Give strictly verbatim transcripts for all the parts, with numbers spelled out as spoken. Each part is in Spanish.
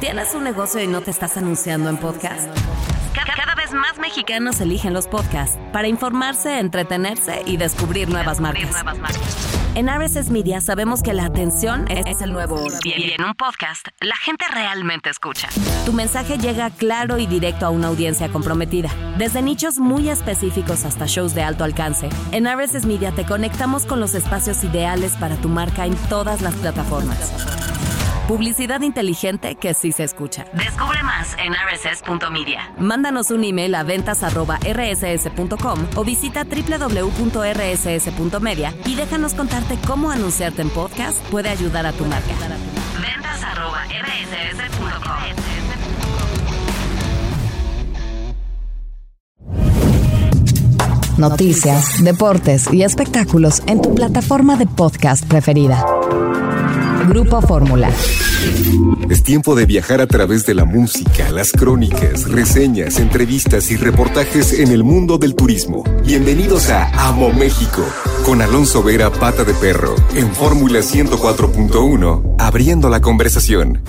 ¿Tienes un negocio y no te estás anunciando en podcast? Cada vez más mexicanos eligen los podcasts para informarse, entretenerse y descubrir nuevas marcas. En R S S Media sabemos que la atención es el nuevo oro. Y en un podcast, la gente realmente escucha. Tu mensaje llega claro y directo a una audiencia comprometida. Desde nichos muy específicos hasta shows de alto alcance, en R S S Media te conectamos con los espacios ideales para tu marca en todas las plataformas. Publicidad inteligente que sí se escucha. Descubre más en r s s punto media. Mándanos un email a ventas arroba r s s punto com o visita doble u doble u doble u punto r s s punto media y déjanos contarte cómo anunciarte en podcast puede ayudar a tu marca. ventas arroba r s s punto com. Noticias, deportes y espectáculos en tu plataforma de podcast preferida. Grupo Fórmula. Es tiempo de viajar a través de la música, las crónicas, reseñas, entrevistas y reportajes en el mundo del turismo. Bienvenidos a Amo México, con Alonso Vera Pata de Perro, en Fórmula ciento cuatro punto uno, abriendo la conversación.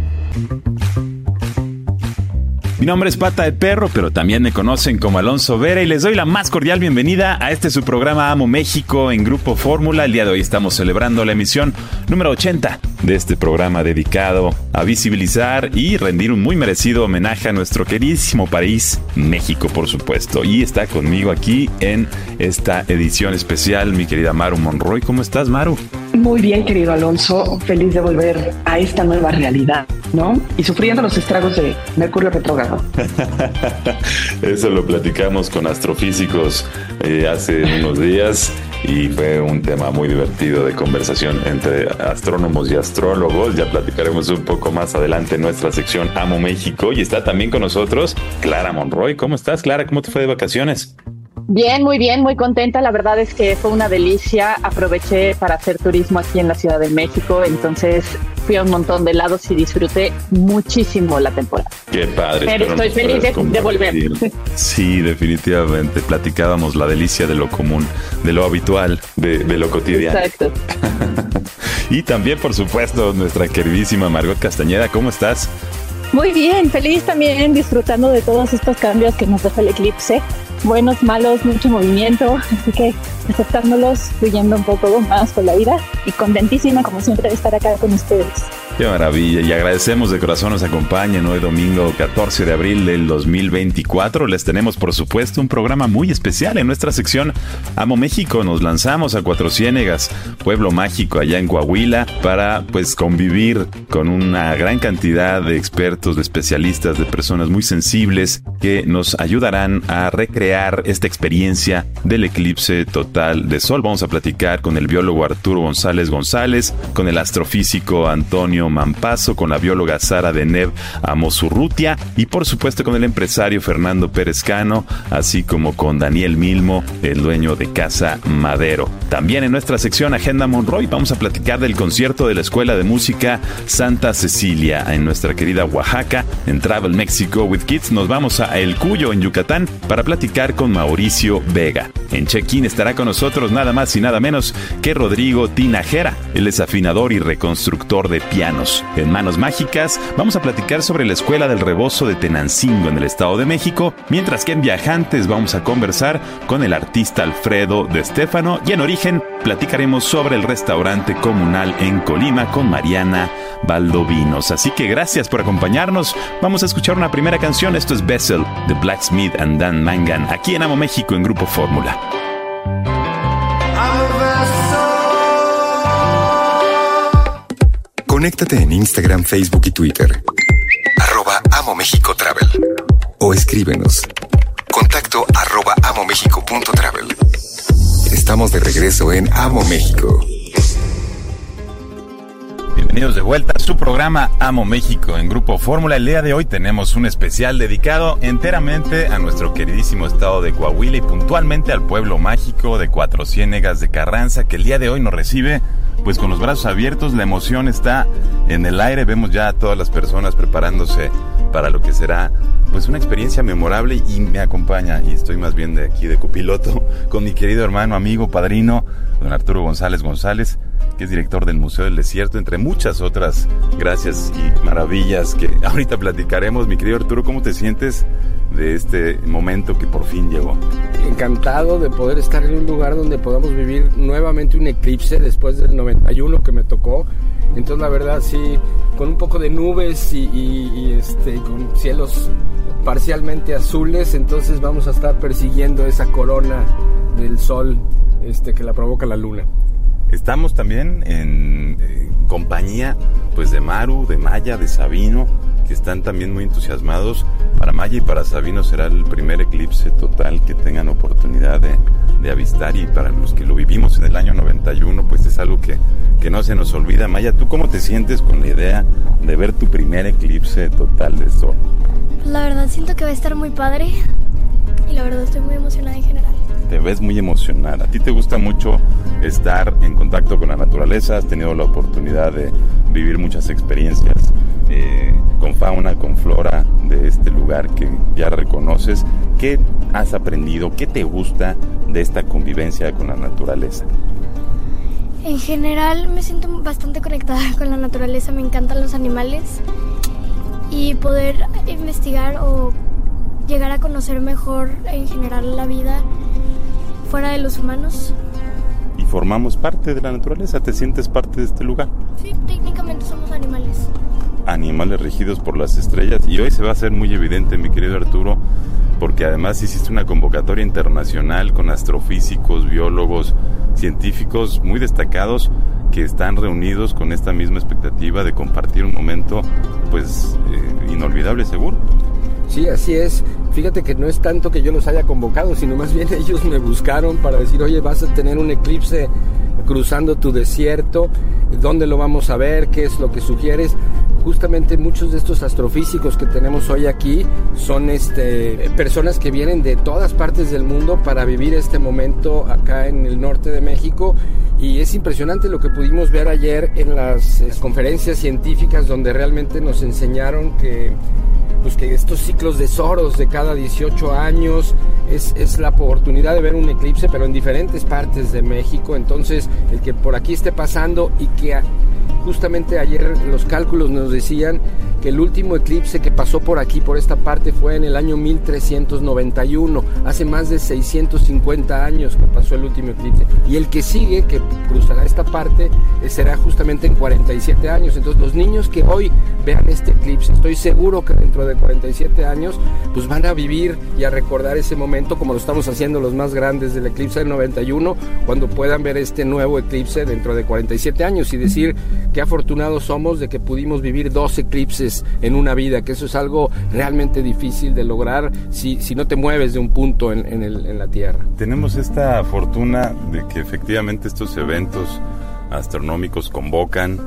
Mi nombre es Pata de Perro, pero también me conocen como Alonso Vera y les doy la más cordial bienvenida a este su programa Amo México en Grupo Fórmula. El día de hoy estamos celebrando la emisión número ochenta de este programa dedicado a visibilizar y rendir un muy merecido homenaje a nuestro queridísimo país, México, por supuesto. Y está conmigo aquí en esta edición especial mi querida Maru Monroy. ¿Cómo estás, Maru? Muy bien, querido Alonso. Feliz de volver a esta nueva realidad, ¿no? Y sufriendo los estragos de Mercurio retrógrado. Eso lo platicamos con astrofísicos eh, hace unos días y fue un tema muy divertido de conversación entre astrónomos y astrólogos. Ya platicaremos un poco más adelante en nuestra sección Amo México. Y está también con nosotros Clara Monroy. ¿Cómo estás, Clara? ¿Cómo te fue de vacaciones? Bien, muy bien, muy contenta. La verdad es que fue una delicia. Aproveché para hacer turismo aquí en la Ciudad de México, entonces fui a un montón de lados y disfruté muchísimo la temporada. Qué padre. Pero estoy feliz de, de volver. Sí, definitivamente. Platicábamos la delicia de lo común, de lo habitual, de, de lo cotidiano. Exacto. Y también, por supuesto, nuestra queridísima Margot Castañeda. ¿Cómo estás? Muy bien, feliz también, disfrutando de todos estos cambios que nos deja el eclipse. Buenos, malos, mucho movimiento, así que aceptándolos, fluyendo un poco más con la vida y contentísima como siempre de estar acá con ustedes. Qué maravilla, y agradecemos de corazón nos acompañen hoy domingo catorce de abril del dos mil veinticuatro. Les tenemos por supuesto un programa muy especial en nuestra sección Amo México. Nos lanzamos a Cuatro Ciénegas, pueblo mágico allá en Coahuila, para pues convivir con una gran cantidad de expertos, de especialistas, de personas muy sensibles que nos ayudarán a recrear esta experiencia del eclipse total de sol. Vamos a platicar con el biólogo Arturo González González, con el astrofísico Antonio Mampazo, con la bióloga Sara Deneb Amosurrutia y por supuesto con el empresario Fernando Pérez Cano, así como con Daniel Milmo, el dueño de Casa Madero. También en nuestra sección Agenda Monroy vamos a platicar del concierto de la Escuela de Música Santa Cecilia en nuestra querida Oaxaca. En Travel Mexico with Kids nos vamos a El Cuyo en Yucatán para platicar con Mauricio Vega. En Check-in estará con nosotros nada más y nada menos que Rodrigo Tinajera. Él es afinador y reconstructor de pianos. En Manos Mágicas vamos a platicar sobre la Escuela del Rebozo de Tenancingo en el Estado de México, mientras que en Viajantes vamos a conversar con el artista Alfredo de Stefano y en Origen platicaremos sobre el restaurante comunal en Colima con Mariana Valdovinos. Así que gracias por acompañarnos. Vamos a escuchar una primera canción. Esto es Bessel de Blacksmith and Dan Mangan, aquí en Amo México en Grupo Fórmula. Conéctate en Instagram, Facebook y Twitter. Arroba Amo México Travel. O escríbenos. Contacto arroba amomexico punto travel. Estamos de regreso en Amo México. Bienvenidos de vuelta a su programa Amo México en Grupo Fórmula. El día de hoy tenemos un especial dedicado enteramente a nuestro queridísimo estado de Coahuila y puntualmente al pueblo mágico de Cuatro Ciénegas de Carranza, que el día de hoy nos recibe pues con los brazos abiertos. La emoción está en el aire. Vemos ya a todas las personas preparándose para lo que será pues una experiencia memorable, y me acompaña, y estoy más bien de aquí de copiloto, con mi querido hermano, amigo, padrino, don Arturo González González, que es director del Museo del Desierto, entre muchas otras gracias y maravillas que ahorita platicaremos. Mi querido Arturo, ¿cómo te sientes de este momento que por fin llegó? Encantado de poder estar en un lugar donde podamos vivir nuevamente un eclipse después del noventa y uno que me tocó. Entonces, la verdad, sí, con un poco de nubes y, y, y este, con cielos parcialmente azules, entonces vamos a estar persiguiendo esa corona del sol este, que la provoca la luna. Estamos también en eh, compañía pues de Maru, de Maya, de Sabino, que están también muy entusiasmados. Para Maya y para Sabino será el primer eclipse total que tengan oportunidad de, de avistar, y para los que lo vivimos en el año noventa y uno, pues es algo que, que no se nos olvida. Maya, ¿tú cómo te sientes con la idea de ver tu primer eclipse total de sol? Pues la verdad siento que va a estar muy padre, y la verdad estoy muy emocionada en general. Te ves muy emocionada. ¿A ti te gusta mucho estar en contacto con la naturaleza? ¿Has tenido la oportunidad de vivir muchas experiencias eh, con fauna, con flora de este lugar que ya reconoces? ¿Qué has aprendido? ¿Qué te gusta de esta convivencia con la naturaleza? En general me siento bastante conectada con la naturaleza. Me encantan los animales, y poder investigar o llegar a conocer mejor en general la vida fuera de los humanos. Y formamos parte de la naturaleza. ¿Te sientes parte de este lugar? Sí, técnicamente somos animales. Animales regidos por las estrellas. Y hoy se va a hacer muy evidente, mi querido Arturo, porque además hiciste una convocatoria internacional con astrofísicos, biólogos, científicos muy destacados que están reunidos con esta misma expectativa de compartir un momento pues eh, inolvidable, seguro. Sí, así es. Fíjate que no es tanto que yo los haya convocado, sino más bien ellos me buscaron para decir, oye, vas a tener un eclipse cruzando tu desierto, ¿dónde lo vamos a ver? ¿Qué es lo que sugieres? Justamente muchos de estos astrofísicos que tenemos hoy aquí son este, personas que vienen de todas partes del mundo para vivir este momento acá en el norte de México, y es impresionante lo que pudimos ver ayer en las eh, conferencias científicas, donde realmente nos enseñaron que pues que estos ciclos de Soros de cada dieciocho años es, es la oportunidad de ver un eclipse, pero en diferentes partes de México. Entonces, el que por aquí esté pasando, y que justamente ayer los cálculos nos decían que el último eclipse que pasó por aquí, por esta parte, fue en el año mil trescientos noventa y uno, hace más de seiscientos cincuenta años que pasó el último eclipse, y el que sigue, que cruzará esta parte, será justamente en cuarenta y siete años. Entonces, los niños que hoy vean este eclipse, estoy seguro que dentro de cuarenta y siete años pues van a vivir y a recordar ese momento, como lo estamos haciendo los más grandes del eclipse del noventa y uno, cuando puedan ver este nuevo eclipse dentro de cuarenta y siete años, y decir qué afortunados somos de que pudimos vivir dos eclipses en una vida, que eso es algo realmente difícil de lograr si, si no te mueves de un punto en, en, el, en la Tierra. Tenemos esta fortuna de que efectivamente estos eventos astronómicos convocan,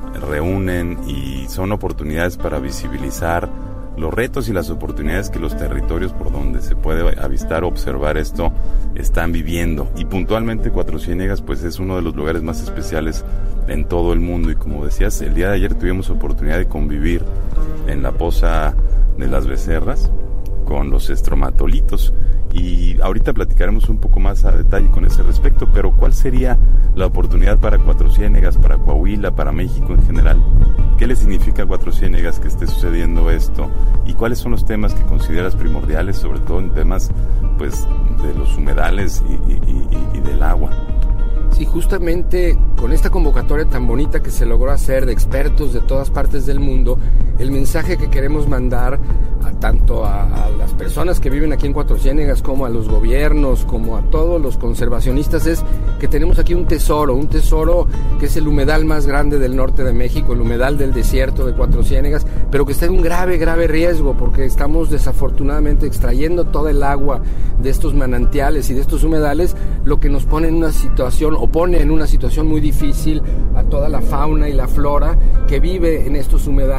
reúnen, y son oportunidades para visibilizar los retos y las oportunidades que los territorios por donde se puede avistar o observar esto están viviendo. Y puntualmente Cuatro Ciénegas pues es uno de los lugares más especiales en todo el mundo, y como decías, el día de ayer tuvimos oportunidad de convivir en la Poza de las Becerras con los estromatolitos, y ahorita platicaremos un poco más a detalle con ese respecto. Pero ¿cuál sería la oportunidad para Cuatro Ciénegas, para Coahuila, para México en general? ¿Qué le significa a Cuatro Ciénegas que esté sucediendo esto? ¿Y cuáles son los temas que consideras primordiales, sobre todo en temas pues de los humedales y, y, y, y del agua? Sí, justamente con esta convocatoria tan bonita que se logró hacer de expertos de todas partes del mundo, el mensaje que queremos mandar a tanto a, a las personas que viven aquí en Cuatro Ciénegas, como a los gobiernos, como a todos los conservacionistas, es que tenemos aquí un tesoro, un tesoro que es el humedal más grande del norte de México, el humedal del desierto de Cuatro Ciénegas, pero que está en un grave, grave riesgo, porque estamos desafortunadamente extrayendo toda el agua de estos manantiales y de estos humedales, lo que nos pone en una situación, o pone en una situación muy difícil a toda la fauna y la flora que vive en estos humedales, y,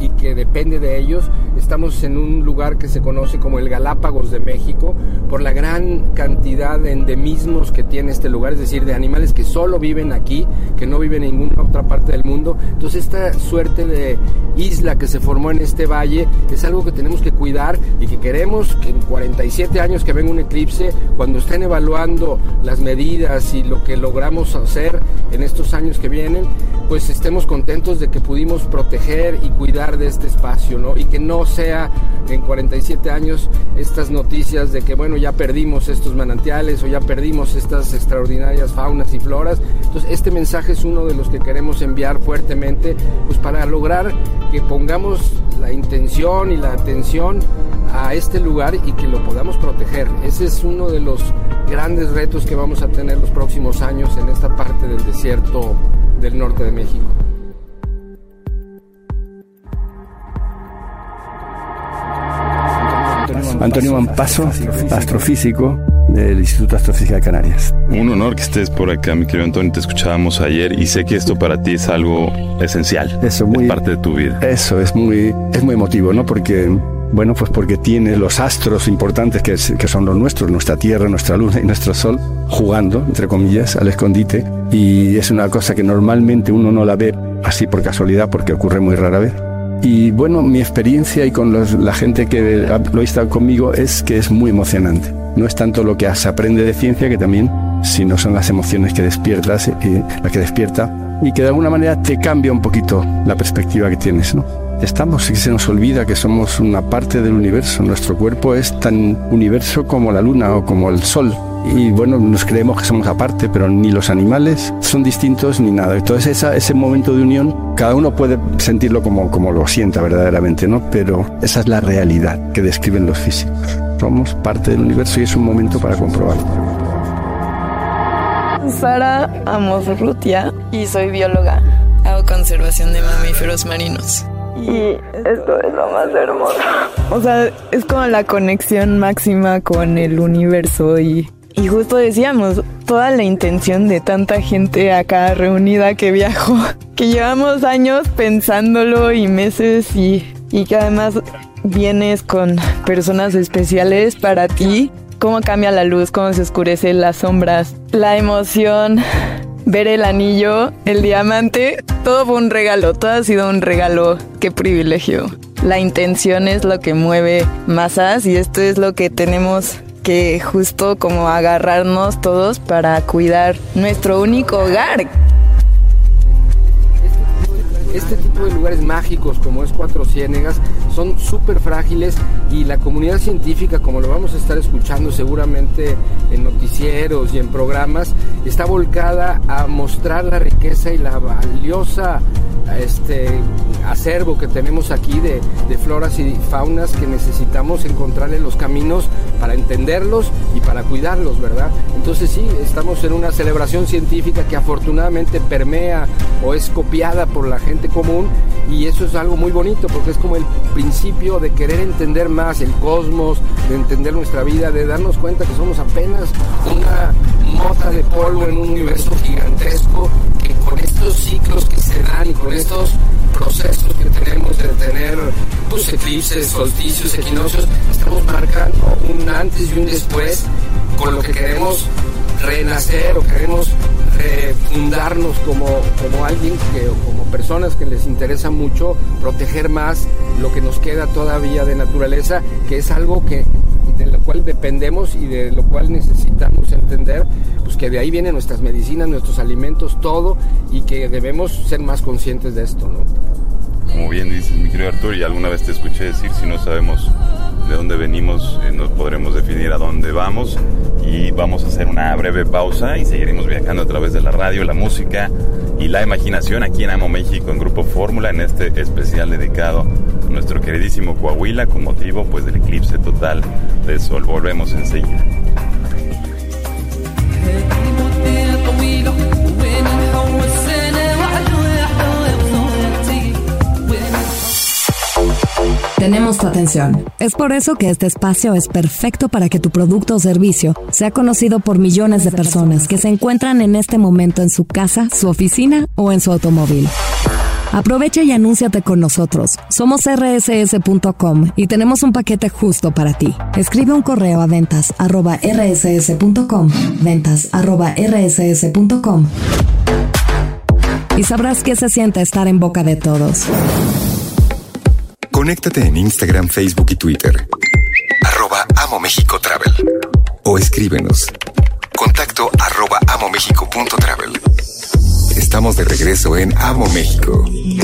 y que depende de ellos. Estamos en un lugar que se conoce como el Galápagos de México por la gran cantidad de endemismos que tiene este lugar, es decir, de animales que solo viven aquí, que no viven en ninguna otra parte del mundo. Entonces esta suerte de isla que se formó en este valle es algo que tenemos que cuidar y que queremos que en cuarenta y siete años que venga un eclipse, cuando estén evaluando las medidas y lo que logramos hacer en estos años que vienen, pues estemos contentos de que pudimos proteger y cuidar de este espacio, ¿no? Y que no sea en cuarenta y siete años estas noticias de que, bueno, ya perdimos estos manantiales o ya perdimos estas extraordinarias faunas y floras. Entonces este mensaje es uno de los que queremos enviar fuertemente, pues para lograr que pongamos la intención y la atención a este lugar y que lo podamos proteger. Ese es uno de los grandes retos que vamos a tener los próximos años en esta parte del desierto del norte de México. Antonio Mampaso, astrofísico del Instituto de Astrofísica de Canarias. Un honor que estés por acá, mi querido Antonio. Te escuchábamos ayer y sé que esto para ti es algo esencial. Eso, muy, es parte de tu vida. Eso es muy, es muy emotivo, ¿no? Porque, bueno, pues porque tiene los astros importantes que, es, que son los nuestros, nuestra Tierra, nuestra Luna y nuestro Sol, jugando, entre comillas, al escondite. Y es una cosa que normalmente uno no la ve así por casualidad, porque ocurre muy rara vez. Y bueno, mi experiencia y con los, la gente que lo ha estado conmigo es que es muy emocionante. No es tanto lo que se aprende de ciencia, que también, sino son las emociones que despiertas, y la que despierta y que de alguna manera te cambia un poquito la perspectiva que tienes, ¿no? Estamos, y se nos olvida que somos una parte del universo. Nuestro cuerpo es tan universo como la luna o como el sol. Y bueno, nos creemos que somos aparte, pero ni los animales son distintos ni nada. Entonces esa, ese momento de unión, cada uno puede sentirlo como, como lo sienta verdaderamente, ¿no? Pero esa es la realidad que describen los físicos. Somos parte del universo y es un momento para comprobarlo. Sara Amorrutia y soy bióloga. Hago conservación de mamíferos marinos. Y esto es lo más hermoso. O sea, es como la conexión máxima con el universo y... Y justo decíamos, toda la intención de tanta gente acá reunida que viajó, que llevamos años pensándolo y meses y, y que además vienes con personas especiales para ti. Cómo cambia la luz, cómo se oscurecen las sombras, la emoción, ver el anillo, el diamante, todo fue un regalo, todo ha sido un regalo. Qué privilegio. La intención es lo que mueve masas y esto es lo que tenemos que justo como agarrarnos todos para cuidar nuestro único hogar. Este tipo de lugares mágicos como es Cuatro Ciénegas son súper frágiles y la comunidad científica, como lo vamos a estar escuchando seguramente en noticieros y en programas, está volcada a mostrar la riqueza y la valiosa este acervo que tenemos aquí de, de floras y faunas que necesitamos encontrarle los caminos para entenderlos y para cuidarlos, ¿verdad? Entonces sí, estamos en una celebración científica que afortunadamente permea o es copiada por la gente común y eso es algo muy bonito porque es como el principio de querer entender más el cosmos, de entender nuestra vida, de darnos cuenta que somos apenas una mota de polvo en un universo gigantesco, que con estos ciclos que se dan y con estos procesos que tenemos de tener pues, eclipses, solsticios, equinoccios, estamos marcando un antes y un después con lo que queremos renacer o queremos refundarnos como, como alguien que, o como personas que les interesa mucho proteger más lo que nos queda todavía de naturaleza, que es algo que de lo cual dependemos y de lo cual necesitamos entender, pues que de ahí vienen nuestras medicinas, nuestros alimentos, todo, y que debemos ser más conscientes de esto, ¿no? Como bien dices, mi querido Arturo, y alguna vez te escuché decir, si no sabemos de dónde venimos, eh, no podremos definir a dónde vamos, y vamos a hacer una breve pausa y seguiremos viajando a través de la radio, la música y la imaginación aquí en Amo México en Grupo Fórmula, en este especial dedicado a nuestro queridísimo Coahuila con motivo pues del eclipse total de sol. Volvemos enseguida. Tenemos tu atención. Es por eso que este espacio es perfecto para que tu producto o servicio sea conocido por millones de personas que se encuentran en este momento en su casa, su oficina o en su automóvil. Aprovecha y anúnciate con nosotros. Somos erre ese ese punto com y tenemos un paquete justo para ti. Escribe un correo a ventas arroba erre ese ese punto com, ventas arroba erre ese ese punto com, y sabrás qué se siente estar en boca de todos. Conéctate en Instagram, Facebook y Twitter. Arroba Amo México Travel. O escríbenos. Contacto arroba amomexico punto travel. Estamos de regreso en Amo México.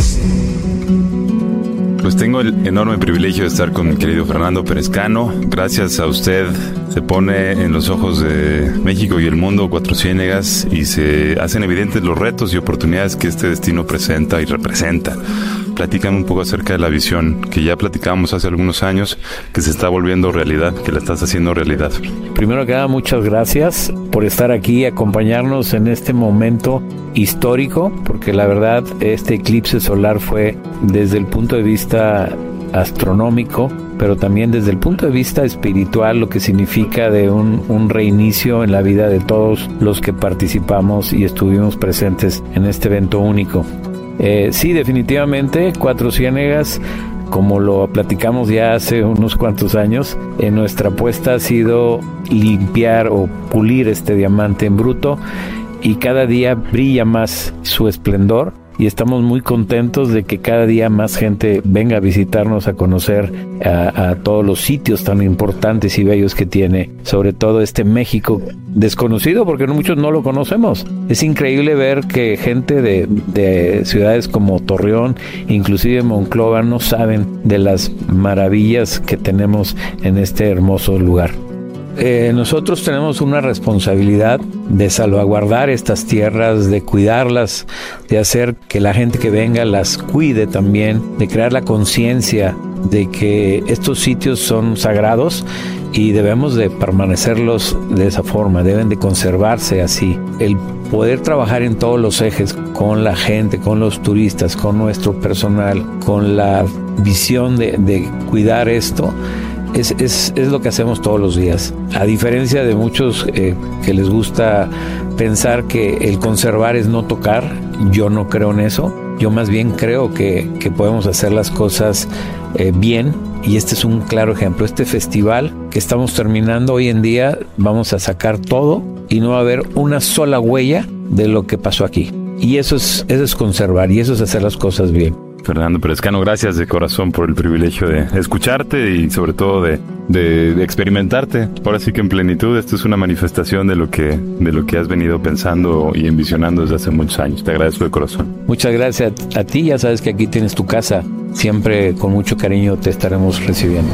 Pues tengo el enorme privilegio de estar con mi querido Fernando Perezcano. Gracias a usted se pone en los ojos de México y el mundo Cuatro Ciénegas y se hacen evidentes los retos y oportunidades que este destino presenta y representa. Platícame un poco acerca de la visión que ya platicábamos hace algunos años, que se está volviendo realidad, que la estás haciendo realidad. Primero que nada, muchas gracias por estar aquí y acompañarnos en este momento histórico, porque la verdad este eclipse solar fue desde el punto de vista astronómico, pero también desde el punto de vista espiritual, lo que significa de un, un reinicio en la vida de todos los que participamos y estuvimos presentes en este evento único. Eh, sí, definitivamente, Cuatro Ciénegas, como lo platicamos ya hace unos cuantos años, eh, nuestra apuesta ha sido limpiar o pulir este diamante en bruto, y cada día brilla más su esplendor. Y estamos muy contentos de que cada día más gente venga a visitarnos, a conocer a, a todos los sitios tan importantes y bellos que tiene, sobre todo este México desconocido, porque muchos no lo conocemos. Es increíble ver que gente de, de ciudades como Torreón, inclusive Monclova, no saben de las maravillas que tenemos en este hermoso lugar. Eh, nosotros tenemos una responsabilidad de salvaguardar estas tierras, de cuidarlas, de hacer que la gente que venga las cuide también, de crear la conciencia de que estos sitios son sagrados y debemos de permanecerlos de esa forma, deben de conservarse así. El poder trabajar en todos los ejes con la gente, con los turistas, con nuestro personal, con la visión de, de cuidar esto, Es, es, es lo que hacemos todos los días. A diferencia de muchos eh, que les gusta pensar que el conservar es no tocar, yo no creo en eso. Yo más bien creo que, que podemos hacer las cosas eh, bien, y este es un claro ejemplo. Este festival que estamos terminando hoy en día, vamos a sacar todo y no va a haber una sola huella de lo que pasó aquí. Y eso es, eso es conservar, y eso es hacer las cosas bien. Fernando Perezcano, gracias de corazón por el privilegio de escucharte y sobre todo de, de, de experimentarte. Ahora sí que en plenitud, esto es una manifestación de lo que de lo que has venido pensando y envisionando desde hace muchos años. Te agradezco de corazón. Muchas gracias a ti, ya sabes que aquí tienes tu casa. Siempre con mucho cariño te estaremos recibiendo.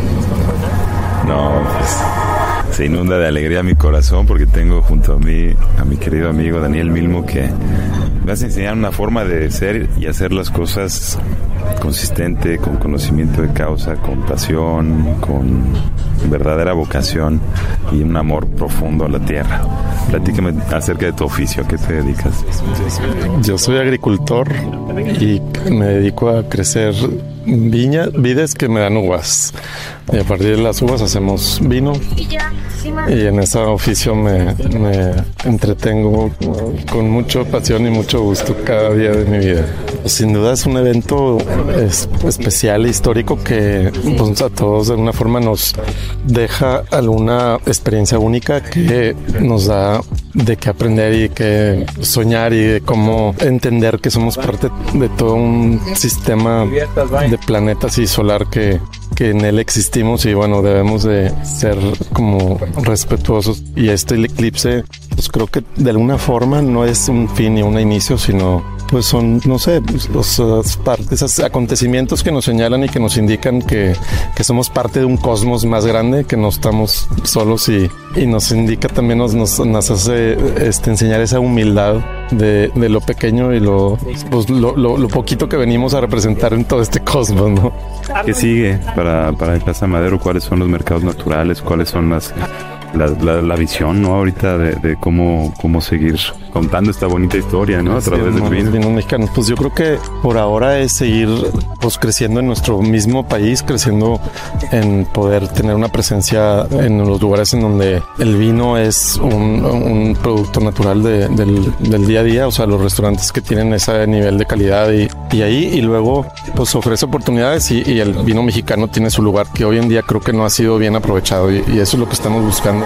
No, pues se inunda de alegría mi corazón porque tengo junto a mí a mi querido amigo Daniel Milmo, que me vas a enseñar una forma de ser y hacer las cosas consistente, con conocimiento de causa, con pasión, con verdadera vocación y un amor profundo a la tierra. Platícame acerca de tu oficio, ¿a qué te dedicas? Yo soy agricultor y me dedico a crecer viña, vides que me dan uvas. Y a partir de las uvas hacemos vino. Y en ese oficio me, me entretengo con mucha pasión y mucho gusto cada día de mi vida. Sin duda es un evento es, especial e histórico que pues, a todos de alguna forma nos deja alguna experiencia única que nos da de qué aprender y qué soñar y de cómo entender que somos parte de todo un sistema de planetas y solar que, que en él existimos, y bueno, debemos de ser como respetuosos. Y este eclipse, pues creo que de alguna forma no es un fin ni un inicio, sino pues son, no sé, los, los partes, esos acontecimientos que nos señalan y que nos indican que, que somos parte de un cosmos más grande, que no estamos solos, y, y nos indica también, nos, nos, nos hace este, enseñar esa humildad de, de lo pequeño y lo, pues, lo, lo, lo poquito que venimos a representar en todo este cosmos, ¿no? ¿Qué sigue para, para Casa Madero? ¿Cuáles son los mercados naturales? ¿Cuáles son las... La, la, la visión, ¿no? Ahorita de, de cómo, cómo seguir contando esta bonita historia, ¿no? A través del vino. Vinos mexicanos. Pues yo creo que por ahora es seguir pues creciendo en nuestro mismo país, creciendo en poder tener una presencia en los lugares en donde el vino es un, un producto natural de, del, del día a día, o sea, los restaurantes que tienen ese nivel de calidad y, y ahí, y luego pues ofrece oportunidades y, y el vino mexicano tiene su lugar que hoy en día creo que no ha sido bien aprovechado y, y eso es lo que estamos buscando.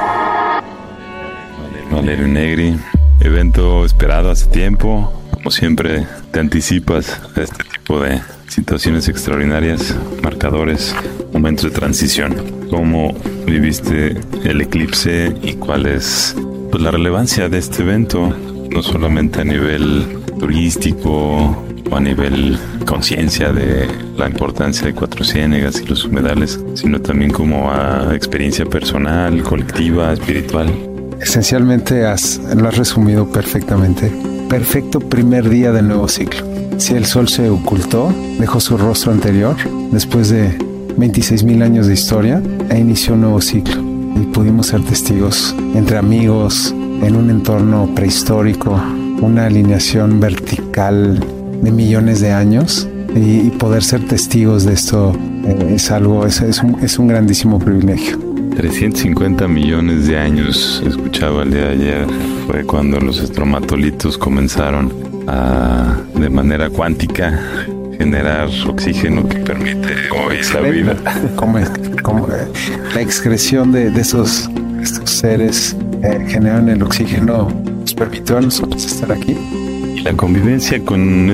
Valerio Negri, evento esperado hace tiempo. Como siempre, te anticipas a este tipo de situaciones extraordinarias, marcadores, momentos de transición. ¿Cómo viviste el eclipse y cuál es pues, la relevancia de este evento? No solamente a nivel turístico o a nivel conciencia de la importancia de Cuatro Ciénegas y los humedales, sino también como a experiencia personal, colectiva, espiritual. Esencialmente has, lo has resumido perfectamente. Perfecto primer día del nuevo ciclo. Si el sol se ocultó, dejó su rostro anterior después de veintiséis mil años de historia e inició un nuevo ciclo. Y pudimos ser testigos entre amigos en un entorno prehistórico, una alineación vertical de millones de años y, y poder ser testigos de esto eh, es algo, es, es, un, es un grandísimo privilegio. trescientos cincuenta millones de años, escuchaba el día de ayer, fue cuando los estromatolitos comenzaron a, de manera cuántica, generar oxígeno que permite hoy la vida. Como, como la excreción de, de esos, estos seres eh, generan el oxígeno, nos permitió a nosotros estar aquí. Y la convivencia con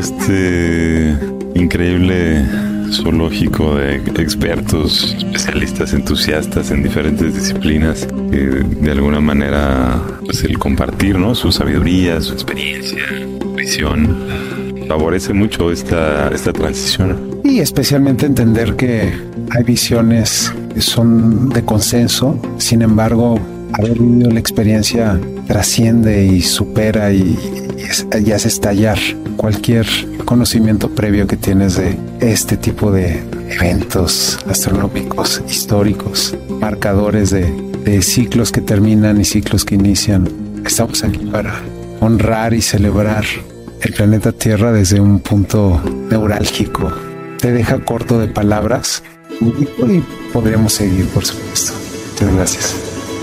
este increíble zoológico de expertos, especialistas, entusiastas en diferentes disciplinas, que de alguna manera pues el compartir, ¿no?, su sabiduría, su experiencia, visión, favorece mucho esta, esta transición. Y especialmente entender que hay visiones que son de consenso, sin embargo, haber vivido la experiencia trasciende y supera y, y, y hace estallar cualquier conocimiento previo que tienes de este tipo de eventos astronómicos, históricos, marcadores de, de ciclos que terminan y ciclos que inician. Estamos aquí para honrar y celebrar el planeta Tierra desde un punto neurálgico. Te deja corto de palabras y, y podríamos seguir, por supuesto. Muchas gracias.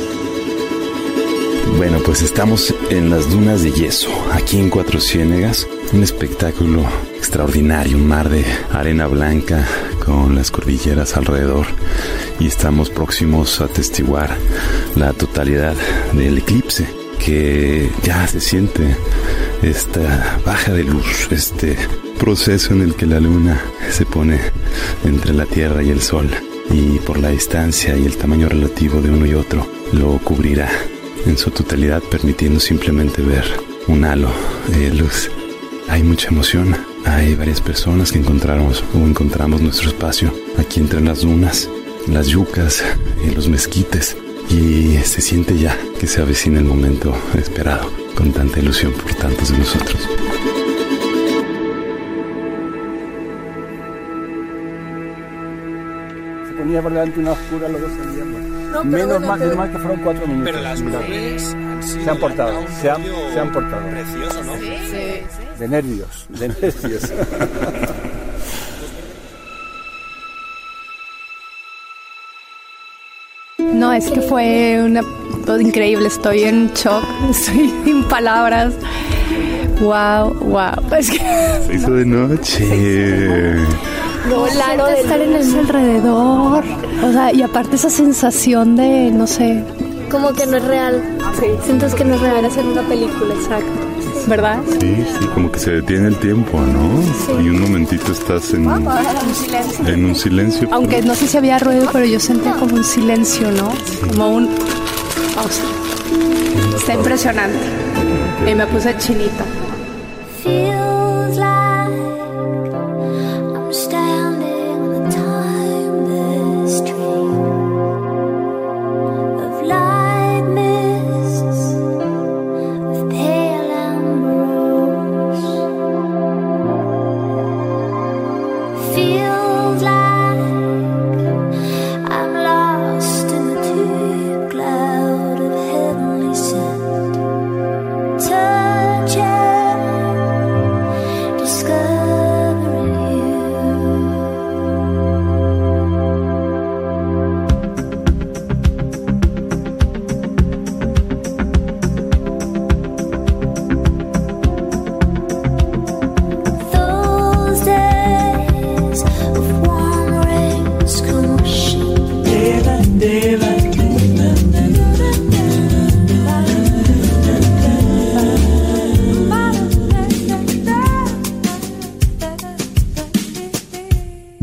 Bueno, pues estamos en las dunas de yeso, aquí en Cuatro Ciénegas, un espectáculo extraordinario, un mar de arena blanca con las cordilleras alrededor, y estamos próximos a atestiguar la totalidad del eclipse, que ya se siente esta baja de luz, este proceso en el que la luna se pone entre la Tierra y el Sol, y por la distancia y el tamaño relativo de uno y otro lo cubrirá en su totalidad, permitiendo simplemente ver un halo de luz. Hay mucha emoción, hay varias personas que encontramos o encontramos nuestro espacio aquí entre las dunas, las yucas y los mezquites, y se siente ya que se avecina el momento esperado con tanta ilusión por tantos de nosotros. Se ponía por delante una oscura, los dos salíamos. No, menos bueno, mal, pero, menos mal que fueron cuatro minutos. Pero las mujeres han sido se han portado, se han, se han portado. Precioso, ¿no? Sí, sí. De nervios, de nervios. No, es que fue una todo increíble. Estoy en shock, estoy sin palabras. Wow, wow. Es que se hizo de noche. No, claro, de estar en el alrededor. O sea, y aparte esa sensación de, no sé, como que no es real. Sí. Sientes que no es real. Hacer una película, exacto. ¿Verdad? Sí, sí, como que se detiene el tiempo, ¿no? Sí. Y un momentito estás en, un silencio. en un silencio. Aunque no sé si había ruido, pero yo sentía como un silencio, ¿no? Sí. Como un pausa. Está impresionante. Okay. Y me puse chinita. Turn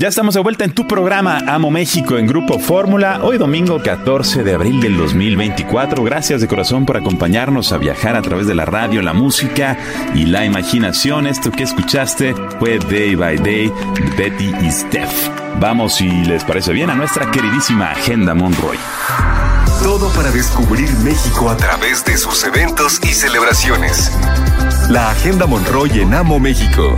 Ya estamos de vuelta en tu programa Amo México en Grupo Fórmula, hoy domingo catorce de abril del dos mil veinticuatro. Gracias de corazón por acompañarnos a viajar a través de la radio, la música y la imaginación. Esto que escuchaste fue Day by Day de Betty y Steph. Vamos, si les parece bien, a nuestra queridísima Agenda Monroy. Todo para descubrir México a través de sus eventos y celebraciones. La Agenda Monroy en Amo México.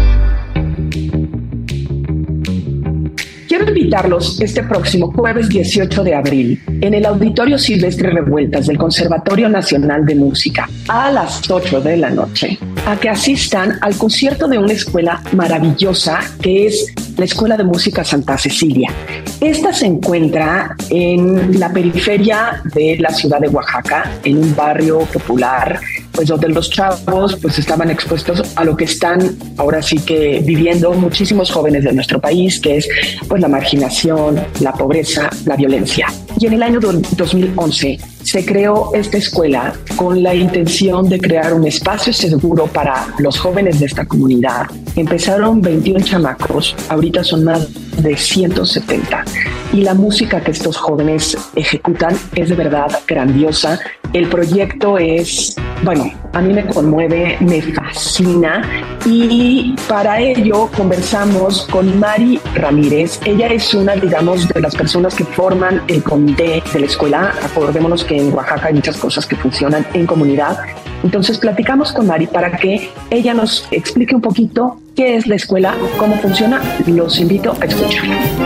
Quiero invitarlos este próximo jueves dieciocho de abril en el Auditorio Silvestre Revueltas del Conservatorio Nacional de Música a las ocho de la noche a que asistan al concierto de una escuela maravillosa que es la Escuela de Música Santa Cecilia. Esta se encuentra en la periferia de la ciudad de Oaxaca, en un barrio popular, pues donde los chavos pues estaban expuestos a lo que están ahora sí que viviendo muchísimos jóvenes de nuestro país, que es pues la marginación, la pobreza, la violencia. Y en el año dos mil once se creó esta escuela con la intención de crear un espacio seguro para los jóvenes de esta comunidad. Empezaron veintiún chamacos, ahorita son más de ciento setenta. Y la música que estos jóvenes ejecutan es de verdad grandiosa. El proyecto es, bueno, a mí me conmueve, me fascina. Y para ello conversamos con Mari Ramírez. Ella es una, digamos, de las personas que forman el comité de la escuela. Acordémonos que en Oaxaca hay muchas cosas que funcionan en comunidad. Entonces platicamos con Mari para que ella nos explique un poquito qué es la escuela, cómo funciona. Los invito a escuchar.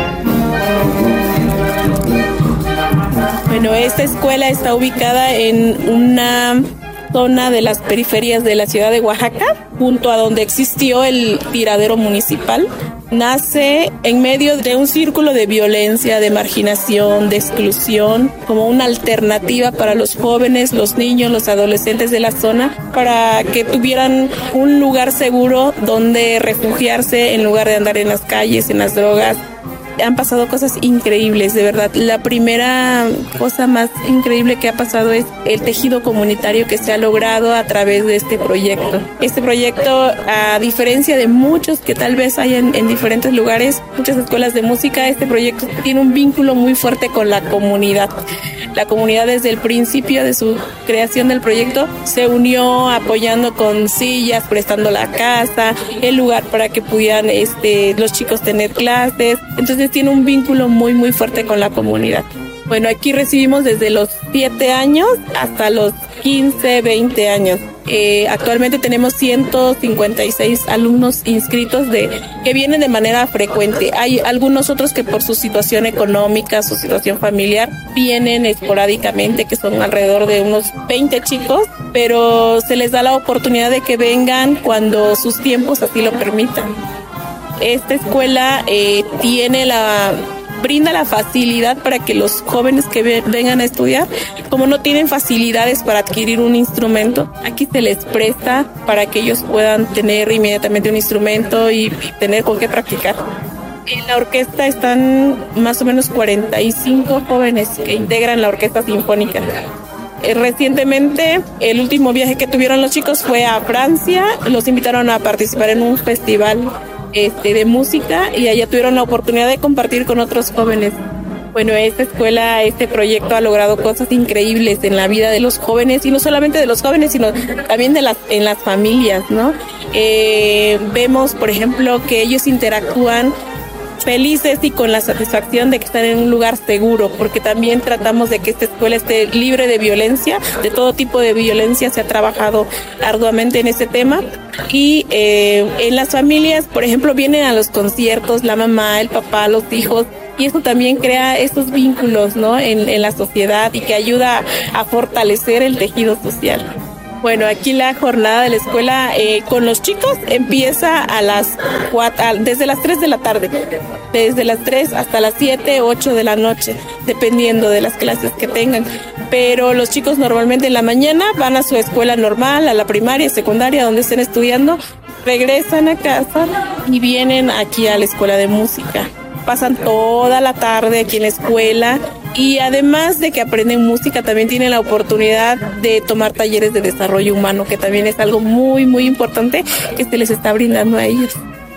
Bueno, esta escuela está ubicada en una zona de las periferias de la ciudad de Oaxaca, junto a donde existió el tiradero municipal. Nace en medio de un círculo de violencia, de marginación, de exclusión, como una alternativa para los jóvenes, los niños, los adolescentes de la zona, para que tuvieran un lugar seguro donde refugiarse en lugar de andar en las calles, en las drogas. Han pasado cosas increíbles, de verdad. La primera cosa más increíble que ha pasado es el tejido comunitario que se ha logrado a través de este proyecto. Este proyecto, a diferencia de muchos que tal vez hay en, en diferentes lugares, muchas escuelas de música, este proyecto tiene un vínculo muy fuerte con la comunidad. La comunidad desde el principio de su creación del proyecto se unió apoyando con sillas, prestando la casa, el lugar para que pudieran este, los chicos tener clases. Entonces tiene un vínculo muy muy fuerte con la comunidad. Bueno, aquí recibimos desde los siete años hasta los quince, veinte años. Eh, actualmente tenemos ciento cincuenta y seis alumnos inscritos de que vienen de manera frecuente. Hay algunos otros que por su situación económica, su situación familiar, vienen esporádicamente, que son alrededor de unos veinte chicos, pero se les da la oportunidad de que vengan cuando sus tiempos así lo permitan. Esta escuela eh, tiene la brinda la facilidad para que los jóvenes que ve, vengan a estudiar, como no tienen facilidades para adquirir un instrumento, aquí se les presta para que ellos puedan tener inmediatamente un instrumento y, y tener con qué practicar. En la orquesta están más o menos cuarenta y cinco jóvenes que integran la orquesta sinfónica. Recientemente, el último viaje que tuvieron los chicos fue a Francia, los invitaron a participar en un festival Este, de música y allá tuvieron la oportunidad de compartir con otros jóvenes. Bueno, esta escuela, este proyecto ha logrado cosas increíbles en la vida de los jóvenes y no solamente de los jóvenes, sino también de las, en las familias, ¿no? Eh, vemos, por ejemplo, que ellos interactúan felices y con la satisfacción de que están en un lugar seguro, porque también tratamos de que esta escuela esté libre de violencia, de todo tipo de violencia. Se ha trabajado arduamente en ese tema. Y eh, en las familias, por ejemplo, vienen a los conciertos la mamá, el papá, los hijos, y eso también crea estos vínculos, ¿no? en, en la sociedad y que ayuda a fortalecer el tejido social. Bueno, aquí la jornada de la escuela eh, con los chicos empieza a las cuatro, a, desde las tres de la tarde, desde las tres hasta las siete, ocho de la noche, dependiendo de las clases que tengan. Pero los chicos normalmente en la mañana van a su escuela normal, a la primaria, secundaria, donde estén estudiando, regresan a casa y vienen aquí a la escuela de música. Pasan toda la tarde aquí en la escuela. Y además de que aprenden música, también tienen la oportunidad de tomar talleres de desarrollo humano, que también es algo muy, muy importante que se les está brindando a ellos.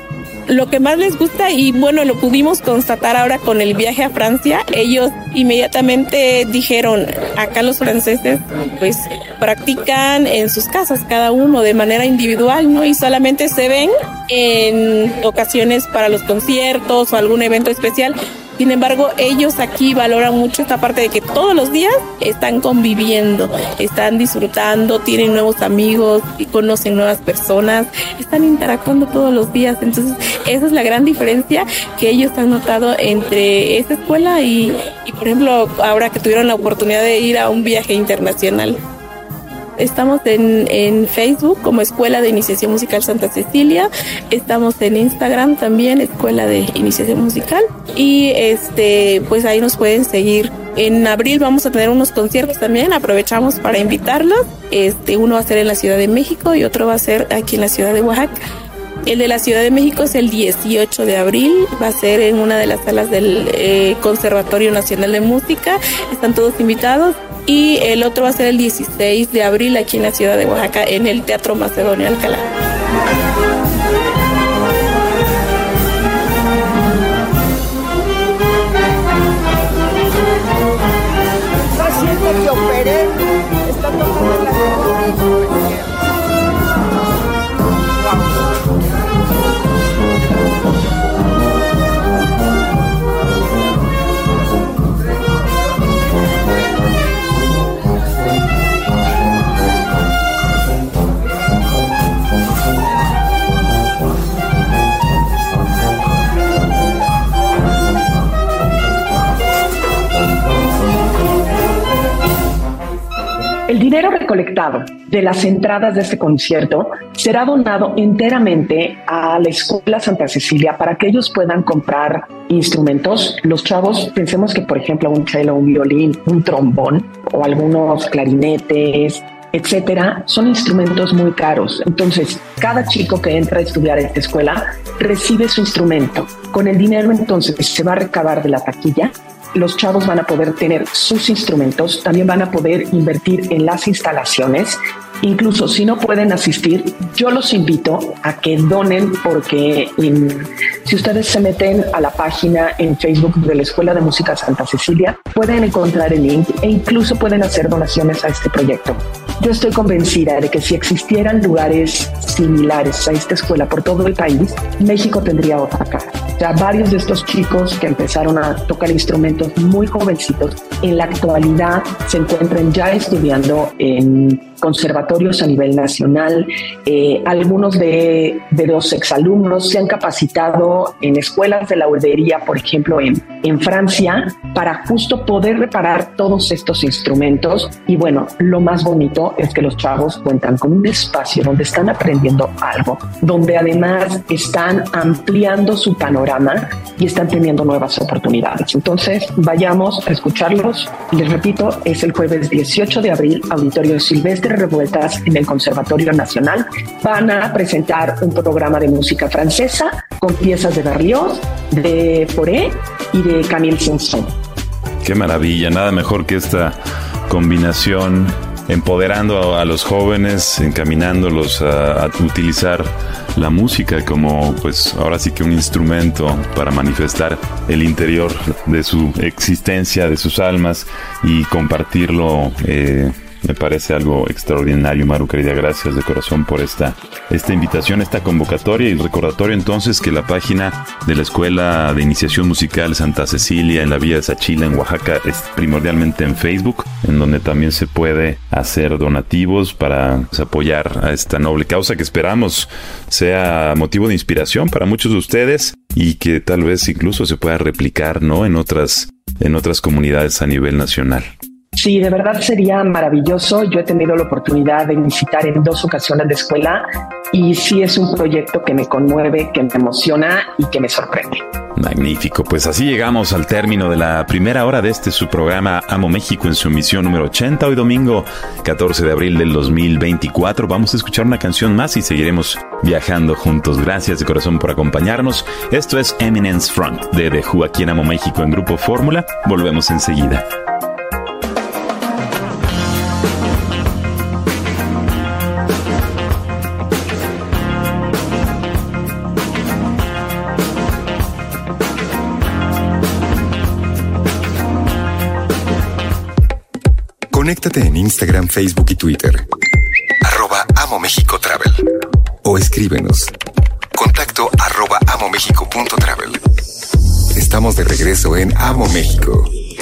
lo que más les gusta, y bueno, lo pudimos constatar ahora con el viaje a Francia. Ellos inmediatamente dijeron, acá los franceses pues practican en sus casas, cada uno de manera individual, ¿no? Y solamente se ven en ocasiones para los conciertos o algún evento especial. Sin embargo, ellos aquí valoran mucho esta parte de que todos los días están conviviendo, están disfrutando, tienen nuevos amigos y conocen nuevas personas, están interactuando todos los días. Entonces, esa es la gran diferencia que ellos han notado entre esta escuela y, y por ejemplo, ahora que tuvieron la oportunidad de ir a un viaje internacional. Estamos en, en Facebook como Escuela de Iniciación Musical Santa Cecilia. Estamos en Instagram también, Escuela de Iniciación Musical. Y este, pues ahí nos pueden seguir. En abril vamos a tener unos conciertos también. Aprovechamos para invitarlos. Este, uno va a ser en la Ciudad de México y otro va a ser aquí en la Ciudad de Oaxaca. El de la Ciudad de México es el dieciocho de abril, va a ser en una de las salas del eh, Conservatorio Nacional de Música. Están todos invitados. Y el otro va a ser el dieciséis de abril aquí en la Ciudad de Oaxaca, en el Teatro Macedonio Alcalá. Paciente que operé, está tomando la El dinero recolectado de las entradas de este concierto será donado enteramente a la Escuela Santa Cecilia para que ellos puedan comprar instrumentos. Los chavos, pensemos que, por ejemplo, un cello, un violín, un trombón o algunos clarinetes, etcétera, son instrumentos muy caros. Entonces, cada chico que entra a estudiar en esta escuela recibe su instrumento. Con el dinero, entonces, se va a recabar de la taquilla. Los chavos van a poder tener sus instrumentos, también van a poder invertir en las instalaciones. Incluso si no pueden asistir, yo los invito a que donen, porque en, si ustedes se meten a la página en Facebook de la Escuela de Música Santa Cecilia, pueden encontrar el link e incluso pueden hacer donaciones a este proyecto. Yo estoy convencida de que si existieran lugares similares a esta escuela por todo el país, México tendría otra cara. Ya varios de estos chicos que empezaron a tocar instrumentos muy jovencitos, en la actualidad se encuentran ya estudiando en conservatorios a nivel nacional. Eh, algunos de, de los exalumnos se han capacitado en escuelas de laudería, por ejemplo, en, en Francia, para justo poder reparar todos estos instrumentos. Y bueno, lo más bonito es que los chavos cuentan con un espacio donde están aprendiendo algo, donde además están ampliando su panorama y están teniendo nuevas oportunidades. Entonces, vayamos a escucharlos. Les repito, es el jueves dieciocho de abril, Auditorio Silvestre Revueltas en el Conservatorio Nacional. Van a presentar un programa de música francesa con piezas de Berlioz, de Fauré y de Camille Saint-Saëns. Qué maravilla, nada mejor que esta combinación, empoderando a, a los jóvenes, encaminándolos a, a utilizar la música como, pues, ahora sí que un instrumento para manifestar el interior de su existencia, de sus almas, y compartirlo. eh, Me parece algo extraordinario, Maru, querida. Gracias de corazón por esta, esta invitación, esta convocatoria, y el recordatorio entonces que la página de la Escuela de Iniciación Musical Santa Cecilia en la Villa de Sachila, en Oaxaca, es primordialmente en Facebook, en donde también se puede hacer donativos para pues, apoyar a esta noble causa que esperamos sea motivo de inspiración para muchos de ustedes y que tal vez incluso se pueda replicar, ¿no?, en otras, en otras comunidades a nivel nacional. Sí, de verdad sería maravilloso. Yo he tenido la oportunidad de visitar en dos ocasiones la escuela y sí es un proyecto que me conmueve, que me emociona y que me sorprende. Magnífico, pues así llegamos al término de la primera hora de este su programa Amo México en su emisión número ochenta. Hoy domingo catorce de abril del dos mil veinticuatro. Vamos a escuchar una canción más y seguiremos viajando juntos. Gracias de corazón por acompañarnos. Esto es Eminence Front de The Who aquí en Amo México en Grupo Fórmula. Volvemos enseguida. Conéctate en Instagram, Facebook y Twitter. Arroba Amo México Travel. O escríbenos. Contacto arroba amomexico.travel. Estamos de regreso en Amo México.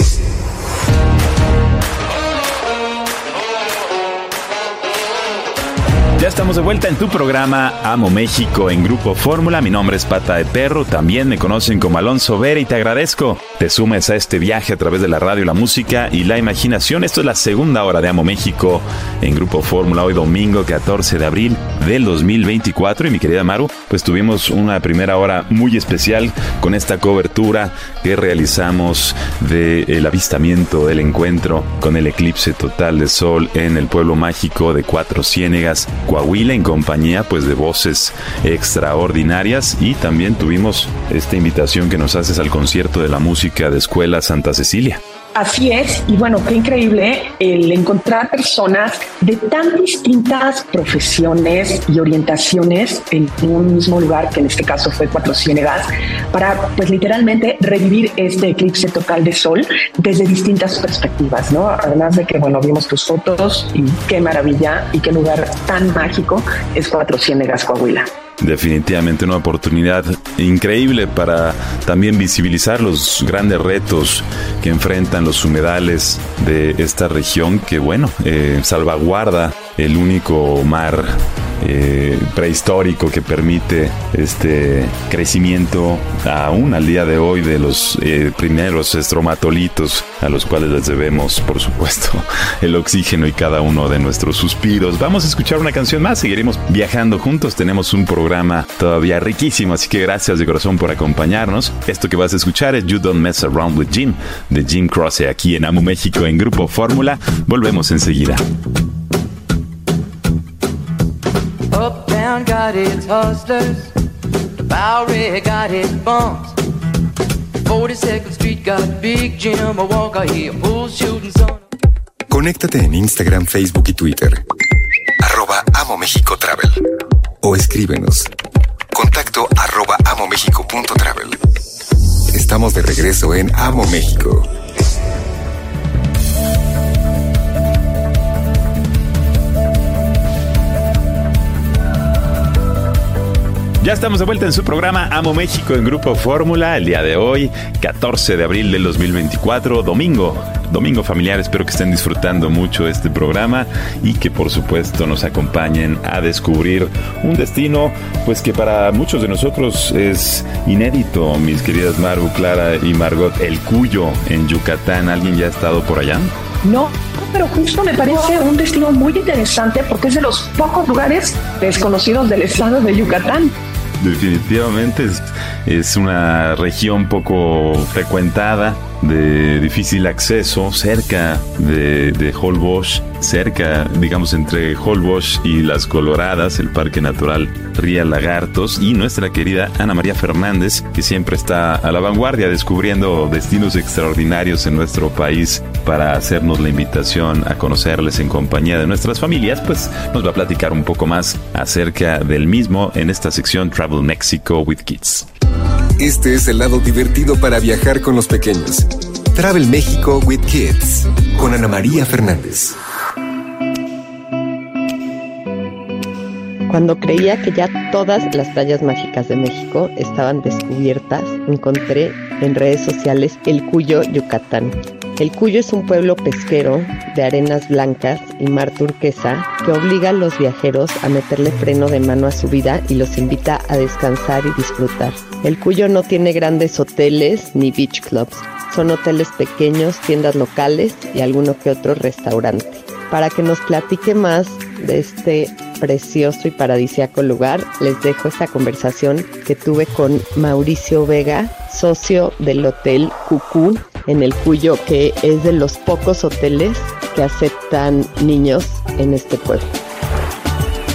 Ya estamos de vuelta en tu programa Amo México en Grupo Fórmula. Mi nombre es Pata de Perro, también me conocen como Alonso Vera y te agradezco te sumes a este viaje a través de la radio, la música y la imaginación. Esto es la segunda hora de Amo México en Grupo Fórmula, hoy domingo catorce de abril del dos mil veinticuatro. Y mi querida Maru, pues tuvimos una primera hora muy especial con esta cobertura que realizamos del avistamiento del encuentro con el eclipse total de sol en el pueblo mágico de Cuatro Ciénegas, Coahuila, en compañía pues de voces extraordinarias. Y también tuvimos esta invitación que nos haces al concierto de la música de Escuela Santa Cecilia. Así es, y bueno, qué increíble el encontrar personas de tan distintas profesiones y orientaciones en un mismo lugar, que en este caso fue Cuatro Ciénegas, para pues literalmente revivir este eclipse total de sol desde distintas perspectivas, ¿no? Además de que, bueno, vimos tus fotos y qué maravilla y qué lugar tan mágico es Cuatro Ciénegas, Coahuila. Definitivamente una oportunidad increíble para también visibilizar los grandes retos que enfrentan los humedales de esta región que, bueno, eh, salvaguarda el único mar eh, prehistórico que permite este crecimiento aún al día de hoy de los eh, primeros estromatolitos a los cuales les debemos, por supuesto, el oxígeno y cada uno de nuestros suspiros. Vamos a escuchar una canción más, seguiremos viajando juntos, tenemos un programa todavía riquísimo, así que gracias de corazón por acompañarnos. Esto que vas a escuchar es You Don't Mess Around With Jim, de Jim Croce, aquí en Amo México en Grupo Fórmula. Volvemos enseguida. Uptown got its hustlers, Bowery got its bums, forty-second Street got Big Jim, a Walker, he a bull shooting son. Conéctate en Instagram, Facebook y Twitter. Arroba Amo México Travel. O escríbenos. Contacto arroba amomexico.travel. Estamos de regreso en Amo México. Ya estamos de vuelta en su programa Amo México en Grupo Fórmula. El día de hoy, catorce de abril del dos mil veinticuatro, domingo. Domingo familiar, espero que estén disfrutando mucho este programa y que por supuesto nos acompañen a descubrir un destino pues que para muchos de nosotros es inédito, mis queridas Maru, Clara y Margot, el Cuyo en Yucatán. ¿Alguien ya ha estado por allá? No, pero justo me parece un destino muy interesante porque es de los pocos lugares desconocidos del estado de Yucatán. Definitivamente es, es una región poco frecuentada, de difícil acceso, cerca de, de Holbox, cerca, digamos, entre Holbox y Las Coloradas, el Parque Natural Ría Lagartos, y nuestra querida Ana María Fernández, que siempre está a la vanguardia descubriendo destinos extraordinarios en nuestro país para hacernos la invitación a conocerles en compañía de nuestras familias, pues nos va a platicar un poco más acerca del mismo en esta sección Travel Mexico with Kids. Este es el lado divertido para viajar con los pequeños. Travel México with Kids, con Ana María Fernández. Cuando creía que ya todas las playas mágicas de México estaban descubiertas, encontré en redes sociales el Cuyo, Yucatán. El Cuyo es un pueblo pesquero de arenas blancas y mar turquesa que obliga a los viajeros a meterle freno de mano a su vida y los invita a descansar y disfrutar. El Cuyo no tiene grandes hoteles ni beach clubs. Son hoteles pequeños, tiendas locales y alguno que otro restaurante. Para que nos platique más de este precioso y paradisíaco lugar, les dejo esta conversación que tuve con Mauricio Vega, socio del Hotel Cucú en el Cuyo, que es de los pocos hoteles que aceptan niños en este pueblo.